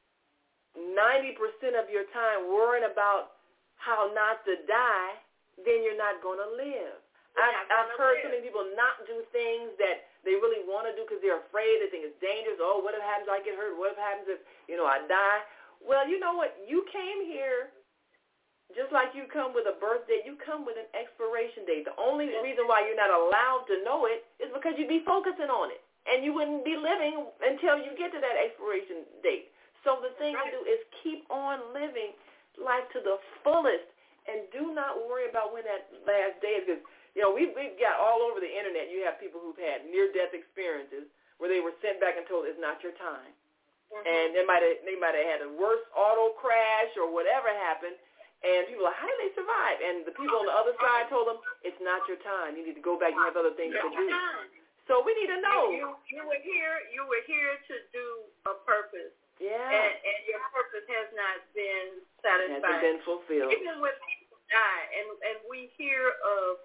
90% of your time worrying about how not to die, then you're not going to live. I've heard so many people not do things that they really want to do because they're afraid. They think it's dangerous. Oh, what if happens if I get hurt? What if happens if, I die? Well, you know what? You came here just like you come with a birth date. You come with an expiration date. The only reason why you're not allowed to know it is because you'd be focusing on it, and you wouldn't be living until you get to that expiration date. So the thing to do is keep on living life to the fullest, and do not worry about when that last day is. Because we've got all over the internet. You have people who've had near-death experiences where they were sent back and told it's not your time, and they might have had a worse auto crash or whatever happened, and people are like, how did they survive? And the people on the other side told them it's not your time. You need to go back. You have other things to do. So we need to know. You were here to do a purpose. Yeah. And your purpose has not been satisfied. Hasn't been fulfilled. Even when people die, and we hear of,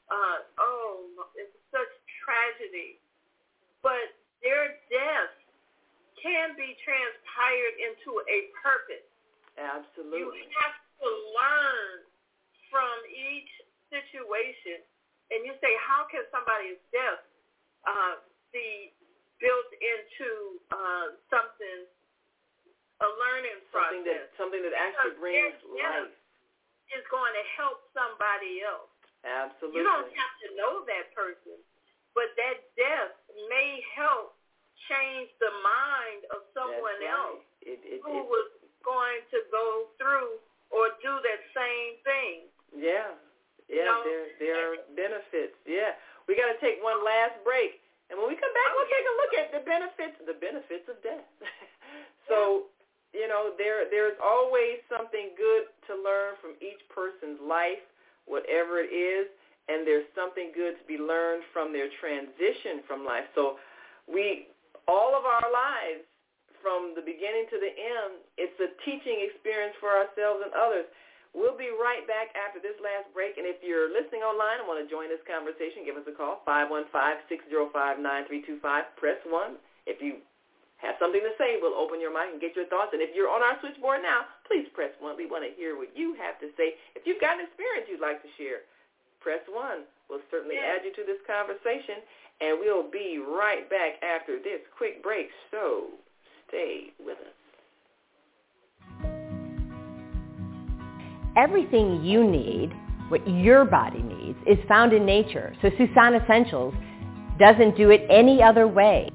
it's such tragedy, but their death can be transpired into a purpose. Absolutely. You have to learn from each situation, and you say, how can somebody's death be built into something? A learning process. Something that actually brings life. Is going to help somebody else. Absolutely. You don't have to know that person, but that death may help change the mind of someone else who was going to go through or do that same thing. Yeah. There are benefits. Yeah. We got to take one last break. And when we come back, we'll take a look at the benefits of death. So, there's always something good to learn from each person's life, whatever it is, and there's something good to be learned from their transition from life. So all of our lives, from the beginning to the end, it's a teaching experience for ourselves and others. We'll be right back after this last break. And if you're listening online and want to join this conversation, give us a call, 515-605-9325. Press 1. If you have something to say, we'll open your mic and get your thoughts. And if you're on our switchboard now, please press 1. We want to hear what you have to say. If you've got an experience you'd like to share, press 1. We'll certainly add you to this conversation. And we'll be right back after this quick break. So stay with us. Everything you need, what your body needs, is found in nature. So Susan Essentials doesn't do it any other way.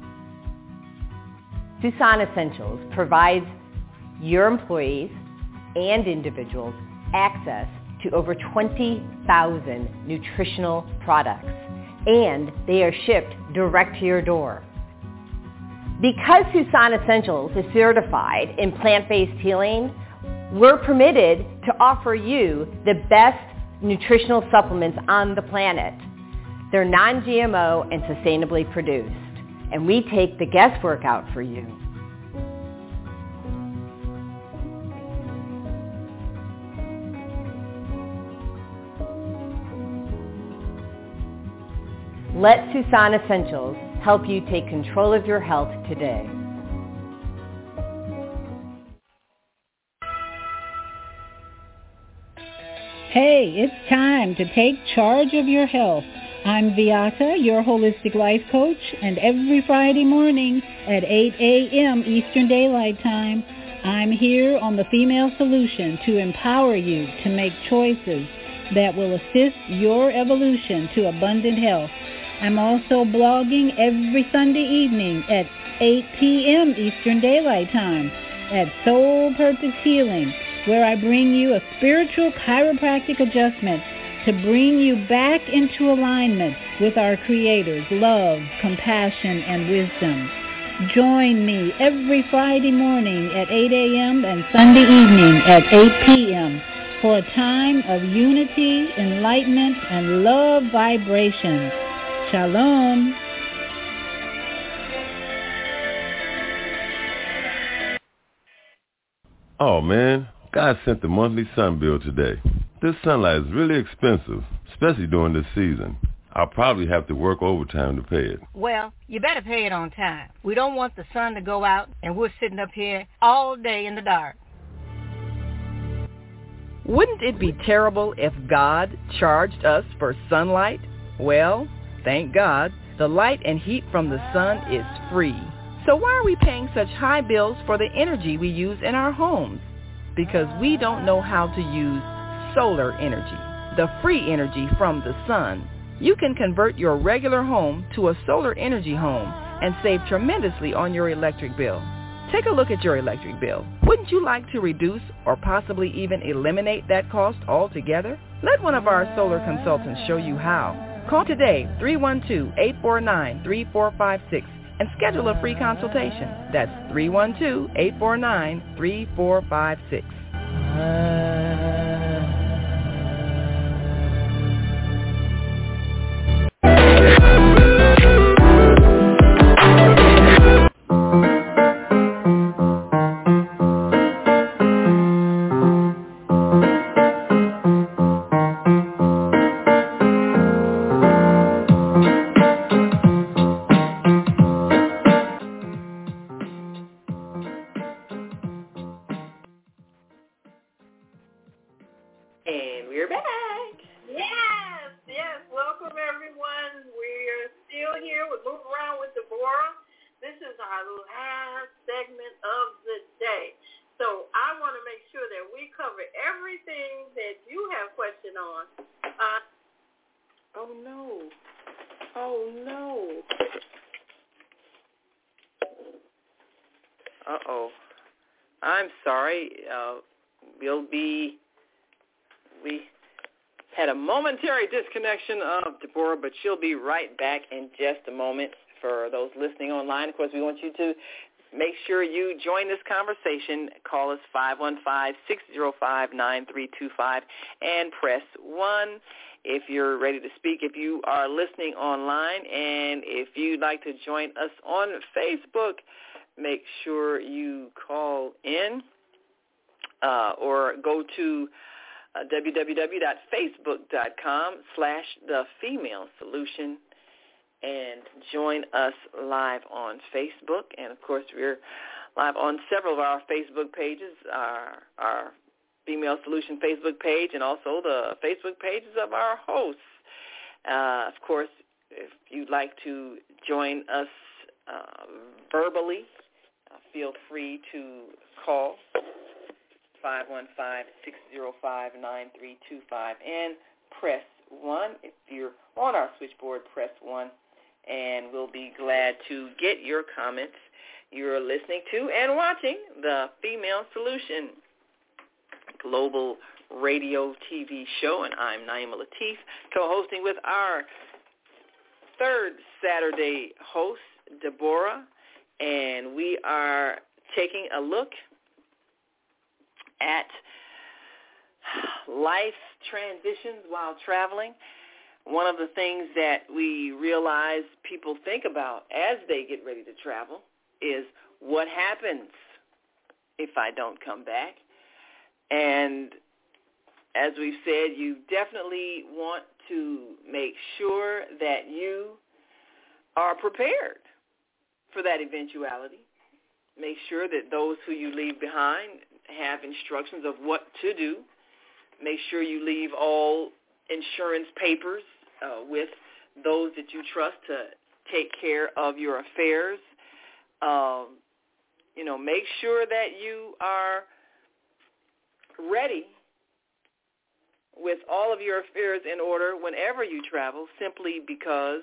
Susan Essentials provides your employees and individuals access to over 20,000 nutritional products, and they are shipped direct to your door. Because Susan Essentials is certified in plant-based healing, we're permitted to offer you the best nutritional supplements on the planet. They're non-GMO and sustainably produced, and we take the guesswork out for you. Let Susan Essentials help you take control of your health today. Hey, it's time to take charge of your health. I'm Viata, your holistic life coach, and every Friday morning at 8 a.m. Eastern Daylight Time, I'm here on The Female Solution to empower you to make choices that will assist your evolution to abundant health. I'm also blogging every Sunday evening at 8 p.m. Eastern Daylight Time at Soul Purpose Healing, where I bring you a spiritual chiropractic adjustment to bring you back into alignment with our Creator's love, compassion, and wisdom. Join me every Friday morning at 8 a.m. and Sunday evening at 8 p.m. for a time of unity, enlightenment, and love vibrations. Shalom. Oh, man. God sent the monthly sun bill today. This sunlight is really expensive, especially during this season. I'll probably have to work overtime to pay it. Well, you better pay it on time. We don't want the sun to go out and we're sitting up here all day in the dark. Wouldn't it be terrible if God charged us for sunlight? Well, thank God, the light and heat from the sun is free. So why are we paying such high bills for the energy we use in our homes? Because we don't know how to use solar energy, the free energy from the sun. You can convert your regular home to a solar energy home and save tremendously on your electric bill. Take a look at your electric bill. Wouldn't you like to reduce or possibly even eliminate that cost altogether? Let one of our solar consultants show you how. Call today, 312-849-3456. and schedule a free consultation. That's 312-849-3456. I'm sorry. We had a momentary disconnection of Deborah, but she'll be right back in just a moment. For those listening online, of course, we want you to make sure you join this conversation. Call us 515-605-9325 and press 1 if you're ready to speak. If you are listening online and if you'd like to join us on Facebook, make sure you call in or go to www.facebook.com/thefemalesolution and join us live on Facebook. And, of course, we're live on several of our Facebook pages, our Female Solution Facebook page and also the Facebook pages of our hosts. Of course, if you'd like to join us verbally, feel free to call 515-605-9325 and press 1. If you're on our switchboard, press 1, and we'll be glad to get your comments. You're listening to and watching the Female Solution Global Radio TV show, and I'm Naima Latif, co-hosting with our third Saturday host, Deborah, and we are taking a look at life transitions while traveling. One of the things that we realize people think about as they get ready to travel is what happens if I don't come back. And as we've said, you definitely want to make sure that you are prepared for that eventuality. Make sure that those who you leave behind have instructions of what to do. Make sure you leave all insurance papers with those that you trust to take care of your affairs. Make sure that you are ready with all of your affairs in order whenever you travel, simply because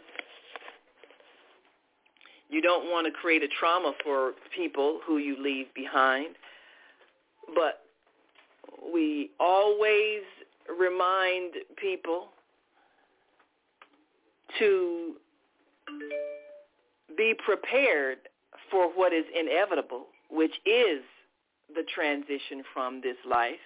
you don't want to create a trauma for people who you leave behind. But we always remind people to be prepared for what is inevitable, which is the transition from this life.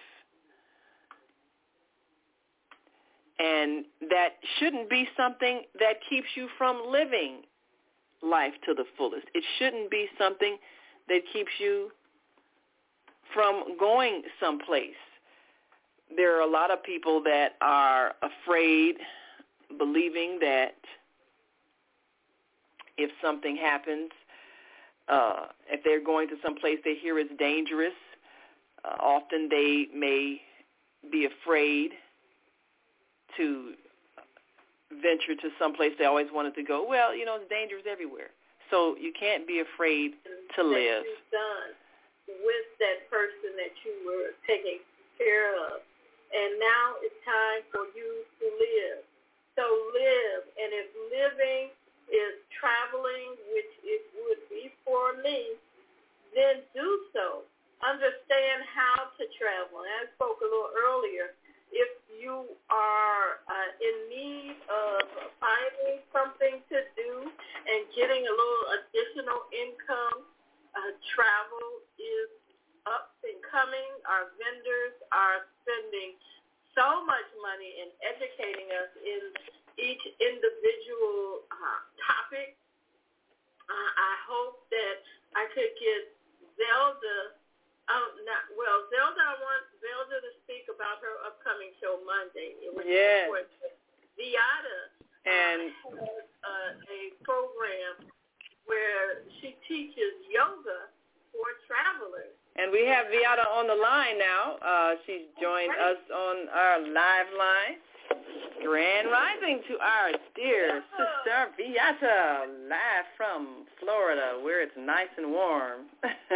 And that shouldn't be something that keeps you from living life to the fullest. It shouldn't be something that keeps you from going someplace. There are a lot of people that are afraid, believing that if something happens, if they're going to someplace they hear is dangerous, often they may be afraid to venture to someplace they always wanted to go. Well, it's dangerous everywhere. So you can't be afraid to live. That you've done with that person that you were taking care of. And now it's time for you to live. So live. And if living is traveling, which it would be for me, then do so. Understand how to travel. And I spoke a little earlier. If you are in need of finding something to do and getting a little additional income, travel is up and coming. Our vendors are spending so much money in educating us in each individual topic. I hope that I could get Zelda. Zelda, I want Zelda to speak about her upcoming show Monday. Yes. Viata has a program where she teaches yoga for travelers. And we have Viata on the line now. She's joined us on our live line. Grand rising to our dear sister Viata, live from Florida, where it's nice and warm.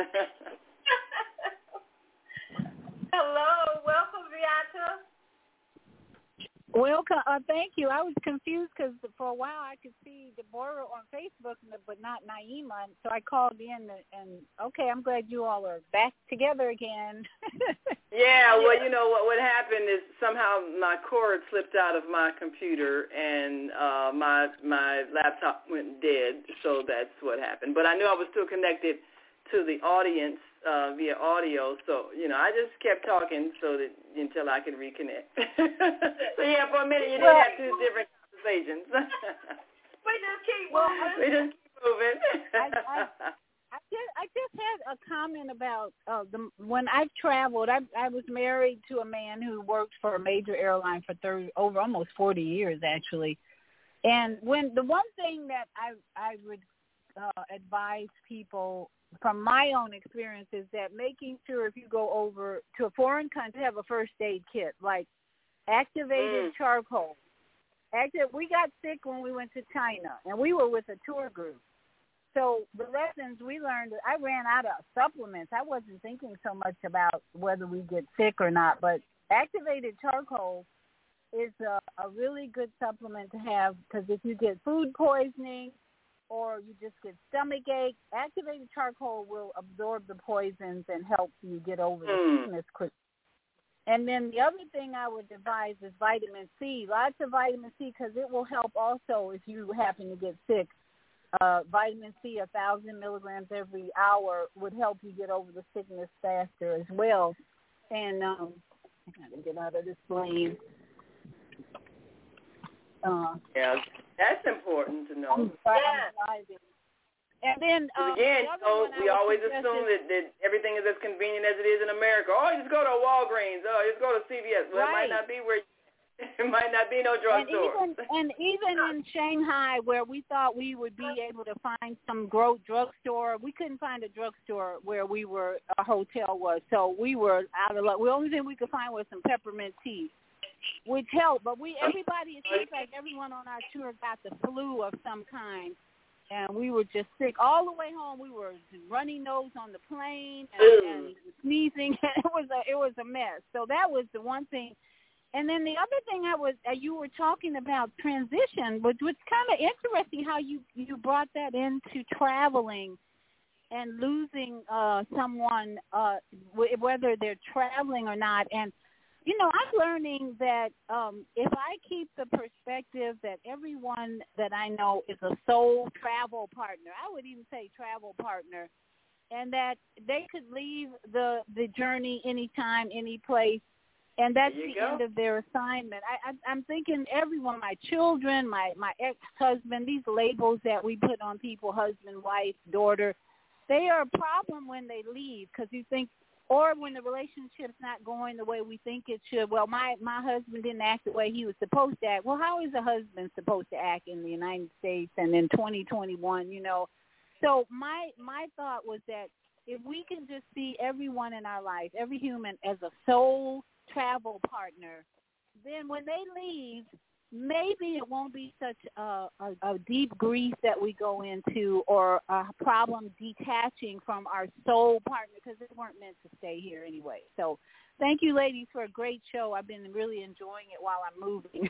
Hello, welcome, Viata. Welcome. Thank you. I was confused because for a while I could see Deborah on Facebook, but not Naima, so I called in. And okay, I'm glad you all are back together again. Yeah, well, what happened is somehow my cord slipped out of my computer and my laptop went dead, so that's what happened. But I knew I was still connected to the audience via audio, so I just kept talking until I could reconnect. So yeah, for a minute you did have two different conversations. We just keep moving. I just had a comment about when I've traveled. I was married to a man who worked for a major airline for over almost 40 years, actually. And when the one thing that I would advise people from my own experience is that making sure if you go over to a foreign country, have a first aid kit, like activated charcoal. We got sick when we went to China, and we were with a tour group. So the lessons we learned, I ran out of supplements. I wasn't thinking so much about whether we get sick or not, but activated charcoal is a really good supplement to have, because if you get food poisoning or you just get stomach ache, activated charcoal will absorb the poisons and help you get over the sickness quickly. And then the other thing I would advise is vitamin C. Lots of vitamin C, because it will help also if you happen to get sick. Vitamin C, 1,000 milligrams every hour, would help you get over the sickness faster as well. And I got to get out of this plane. Yeah, that's important to know. And then again, we always assume that everything is as convenient as it is in America. Oh, just go to Walgreens. Oh, just go to CVS. Well, it might not be where. It might not be no drugstore. And even in Shanghai, where we thought we would be able to find some drugstore, we couldn't find a drugstore where our hotel was. So we were out of luck. The only thing we could find was some peppermint tea, which helped. But it seems like everyone on our tour got the flu of some kind. And we were just sick all the way home. We were runny nose on the plane and sneezing. It was a mess. So that was the one thing. And then the other thing you were talking about transition, which was kind of interesting how you brought that into traveling and losing someone, whether they're traveling or not. And, I'm learning that if I keep the perspective that everyone that I know is a soul travel partner, I would even say travel partner, and that they could leave the journey anytime, any place, and that's the end of their assignment. I'm thinking everyone, my children, my ex-husband, these labels that we put on people, husband, wife, daughter, they are a problem when they leave, because you think, or when the relationship's not going the way we think it should. Well, my husband didn't act the way he was supposed to act. Well, how is a husband supposed to act in the United States and in 2021, So my thought was that if we can just see everyone in our life, every human, as a soul travel partner, then when they leave, maybe it won't be such a deep grief that we go into, or a problem detaching from our soul partner, because they weren't meant to stay here anyway. So thank you, ladies, for a great show. I've been really enjoying it while I'm moving.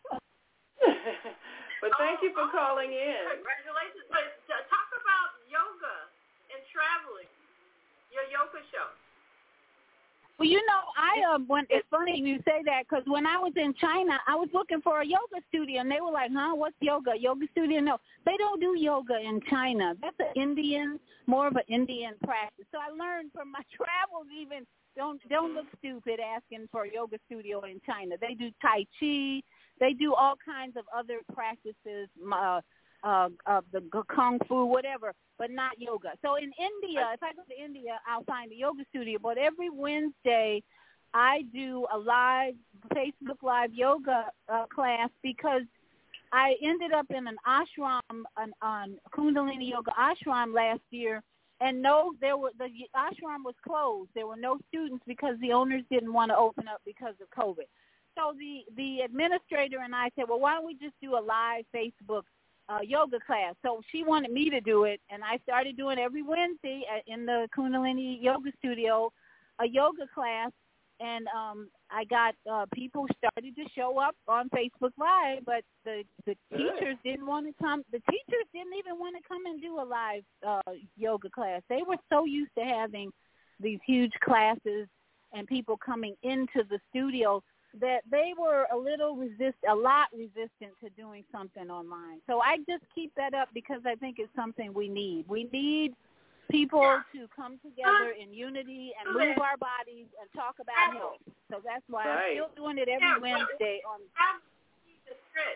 But thank you for calling in. Congratulations. But talk about yoga and traveling, your yoga show. Well, it's funny you say that, because when I was in China, I was looking for a yoga studio, and they were like, what's yoga? Yoga studio? No, they don't do yoga in China. That's more of an Indian practice. So I learned from my travels, even don't look stupid asking for a yoga studio in China. They do Tai Chi. They do all kinds of other practices, the Kung Fu, whatever, but not yoga. So in India, if I go to India, I'll find a yoga studio. But every Wednesday, I do a Facebook Live yoga class, because I ended up in an ashram, on Kundalini Yoga ashram last year, and the ashram was closed. There were no students because the owners didn't want to open up because of COVID. So the administrator and I said, well, why don't we just do a live Facebook yoga class? So she wanted me to do it, and I started doing every Wednesday in the Kundalini Yoga Studio a yoga class, and I got people started to show up on Facebook Live, but the teachers didn't want to come. The teachers didn't even want to come and do a live yoga class. They were so used to having these huge classes and people coming into the studio that they were a lot resistant to doing something online. So I just keep that up, because I think it's something we need. We need people to come together in unity and move our bodies and talk about health. So that's why I'm still doing it every Wednesday. To stretch.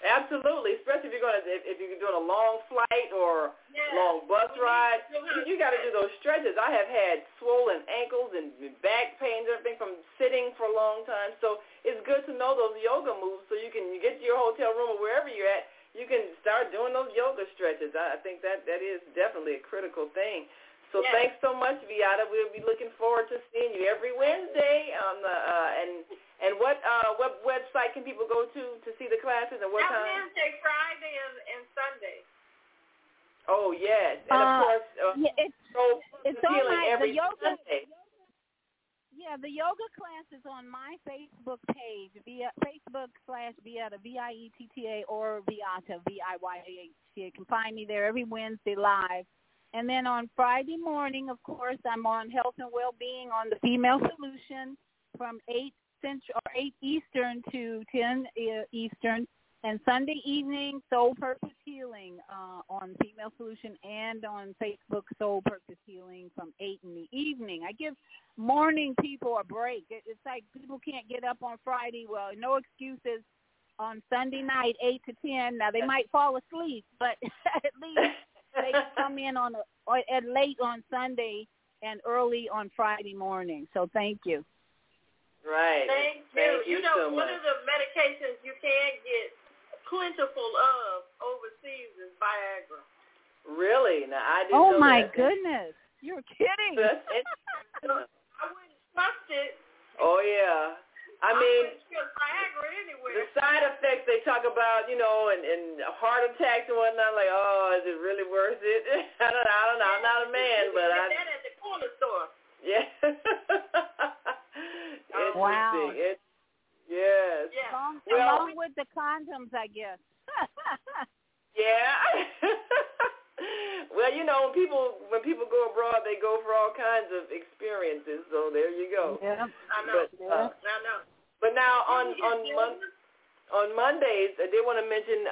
Absolutely, especially if you're doing a long flight or long bus ride, you got to do those stretches. I have had swollen ankles and back pain and everything from sitting for a long time. So it's good to know those yoga moves so you get to your hotel room or wherever you're at, you can start doing those yoga stretches. I think that is definitely a critical thing. So thanks so much, Viata. We'll be looking forward to seeing you every Wednesday on the and what website can people go to see the classes and what time? Wednesday, Friday, and Sunday. Oh yes, and of course, it's on every the yoga. Sunday. Yeah, the yoga class is on my Facebook page, Facebook/Viata, Vietta, or Viata, Viyatta. You can find me there every Wednesday live. And then on Friday morning, of course, I'm on Health and Wellbeing on the Female Solution from 8 Eastern to 10 Eastern. And Sunday evening, Soul Purpose Healing on Female Solution and on Facebook, Soul Purpose Healing from 8 in the evening. I give morning people a break. It's like people can't get up on Friday. Well, no excuses on Sunday night, 8 to 10. Now, they might fall asleep, but at least they can come in at late on Sunday and early on Friday morning. So thank you. Right. Thank you. You know, one of the medications you can get plentiful of overseas is Viagra. Really? Now, I didn't know that. Oh, my goodness. You're kidding. I wouldn't trust it. Oh, yeah. I mean, Viagra anywhere. The side effects they talk about, and heart attacks and whatnot, like, oh, is it really worth it? I don't know. I'm not a man, but I get that at the corner store. Yeah. Wow. Yes. Along with the condoms, I guess. Yeah. Well, when people go abroad, they go for all kinds of experiences. So there you go. Yeah. I know. I know. But now on Mondays, I did want to mention.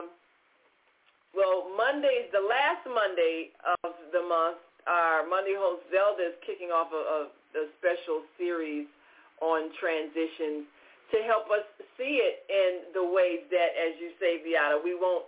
Mondays, the last Monday of the month, our Monday host Zelda is kicking off a special series on transitions to help us see it in the ways that, as you say, Viata, we won't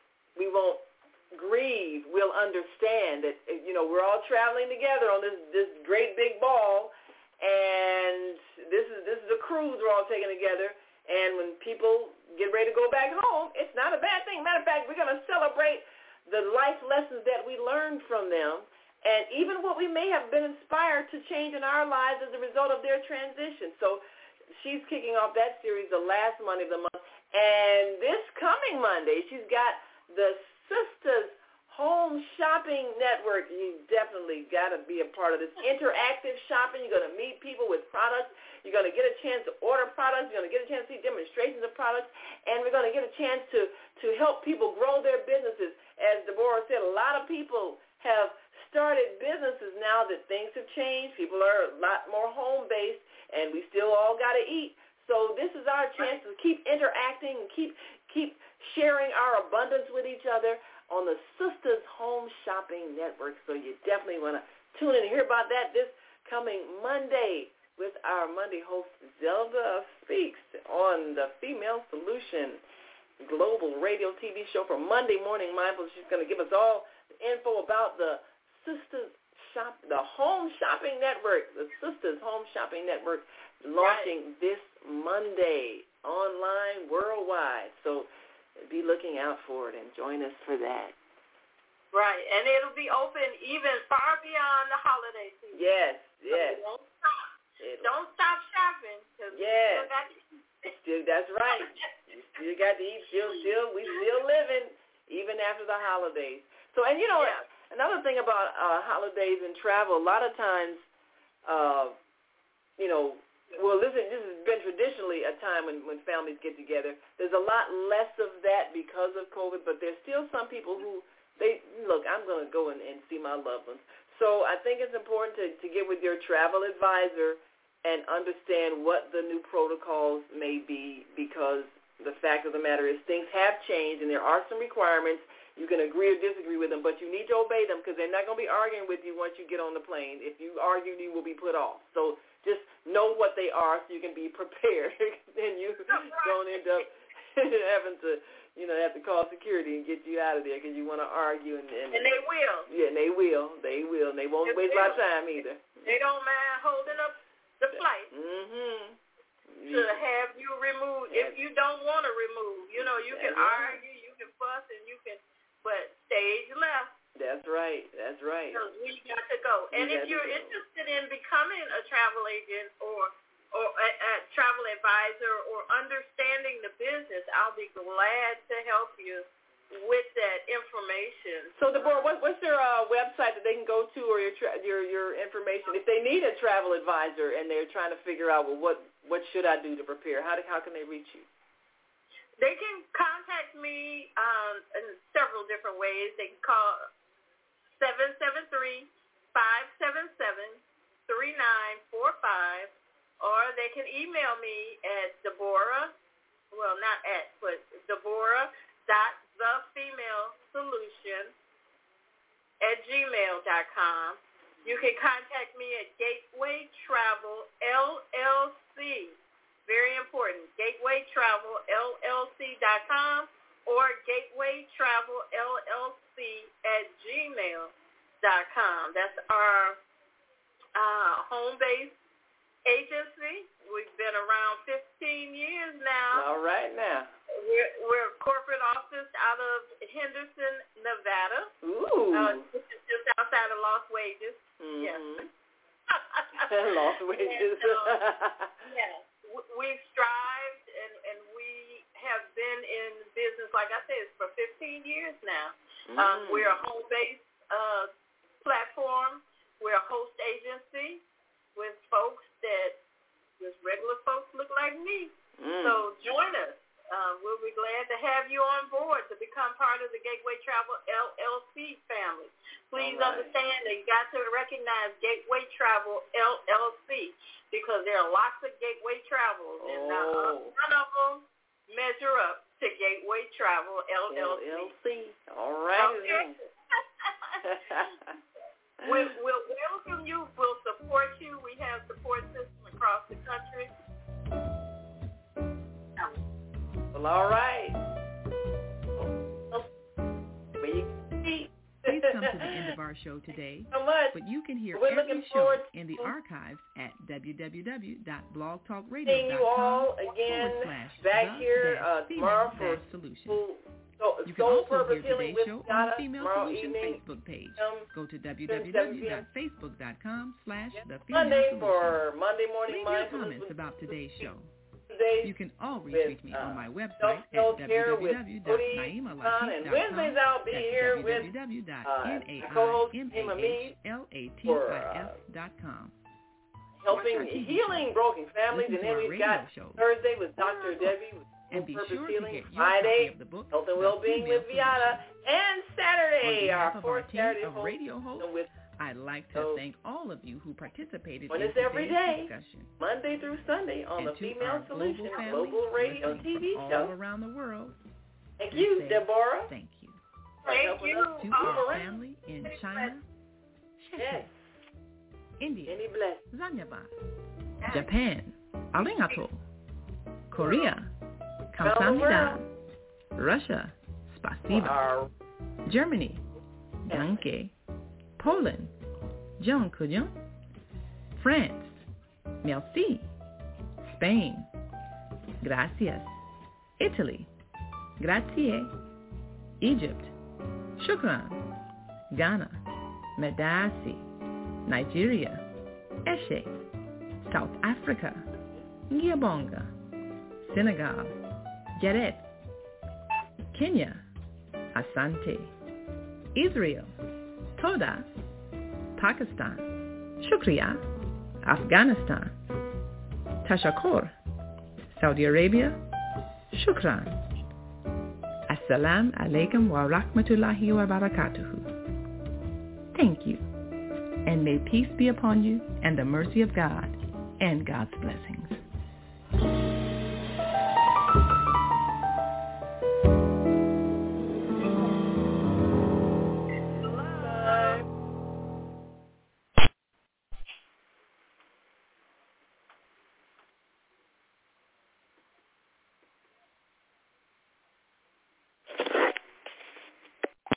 grieve. We'll understand that, we're all traveling together on this great big ball, and this is a cruise we're all taking together. And when people get ready to go back home, it's not a bad thing. Matter of fact, we're going to celebrate the life lessons that we learned from them, and even what we may have been inspired to change in our lives as a result of their transition. So she's kicking off that series the last Monday of the month. And this coming Monday, she's got the Sisters Home Shopping Network. You definitely got to be a part of this interactive shopping. You're going to meet people with products. You're going to get a chance to order products. You're going to get a chance to see demonstrations of products. And we're going to get a chance to help people grow their businesses. As Deborah said, a lot of people have started businesses now that things have changed. People are a lot more home-based, and we still all got to eat. So this is our chance to keep interacting and keep sharing our abundance with each other on the Sisters Home Shopping Network. So you definitely want to tune in and hear about that this coming Monday with our Monday host, Zelda Speaks, on the Female Solution Global Radio TV show for Monday Morning Mindfulness. She's going to give us all the info about the the Home Shopping Network, the Sisters Home Shopping Network, launching this Monday online worldwide. So be looking out for it and join us for that. Right, and it'll be open even far beyond the holiday season. Yes. So don't stop shopping. Yes. That's right. You still got to eat. We still living even after the holidays. So, and another thing about holidays and travel, a lot of times, this has been traditionally a time when families get together. There's a lot less of that because of COVID, but there's still some people who, I'm going to go and see my loved ones. So I think it's important to get with your travel advisor and understand what the new protocols may be, because the fact of the matter is things have changed and there are some requirements. You can agree or disagree with them, but you need to obey them because they're not going to be arguing with you once you get on the plane. If you argue, you will be put off. So just know what they are so you can be prepared and you don't end up having to they have to call security and get you out of there because you want to argue. And they will. Yeah, and they will. They will. And they won't waste my time either. They don't mind holding up the flight to have you removed. If you don't want to remove, you can argue, you can fuss, and but stage left. That's right. So we got to go. And if you're interested in becoming a travel agent or a travel advisor or understanding the business, I'll be glad to help you with that information. So, Deborah, what's your website that they can go to, or your information if they need a travel advisor and they're trying to figure out, well, what should I do to prepare? How can they reach you? They can contact me in several different ways. They can call 773-577-3945, or they can email me at Deborah.thefemalesolution@gmail.com. You can contact me at Gateway Travel LLC. Very important. GatewayTravelLLC.com or GatewayTravelLLC@gmail.com. That's our home-based agency. We've been around 15 years now. All right now. We're a corporate office out of Henderson, Nevada. Ooh. Just outside of Las Vegas. Mm-hmm. Yes. Las Vegas. Yeah. We've strived and we have been in business, like I said, for 15 years now. We're a home-based platform. We're a host agency with folks that just regular folks look like me. So join us. We'll be glad to have you on board to become part of the Gateway Travel LLC family. Please understand that you got to recognize Gateway Travel LLC because there are lots of Gateway Travels, and none of them measure up to Gateway Travel LLC. All right. Okay. We'll welcome you. We'll support you. We have support systems across the country. Well, all right. We've come to the end of our show today, but you can hear every show in the archives at www.blogtalkradio.com. Seeing you all again back here tomorrow for Solutions. You can also hear today's show on the Female Solution Facebook page. Go to www.facebook.com/thefemalesolution. for Monday morning leave your comments about today's show. You can always reach me on my website at www.naimalatif.com. And Wednesdays I'll be here with www.naimalatifis.com. helping healing broken families. And then we've got Thursday with Dr. Debbie with and be sure to get your Friday, copy of the book, Health and Wellbeing with Viata, and Saturday, our fourth Saturday of radio hosts. I'd like to thank all of you who participated in today's discussion. Monday through Sunday on the Female Solution Global Radio TV show all around the world. Thank you, Deborah. Thank you. Thank you. To our family in China, yes. India, Zanyaba, Japan, Arigato, Korea, Kamsahamnida, Russia, Spasiba, Germany, Danke, Poland, Jean Couillon, France, Merci, Spain, Gracias, Italy, Grazie, Egypt, Shukran, Ghana, Medasi, Nigeria, Eshe, South Africa, Ngiyabonga, Senegal, Geret, Kenya, Asante, Israel, Toda, Pakistan, Shukriya, Afghanistan, Tashakkur, Saudi Arabia, Shukran. Assalamu alaikum wa rahmatullahi wa barakatuhu. Thank you, and may peace be upon you and the mercy of God and God's blessings.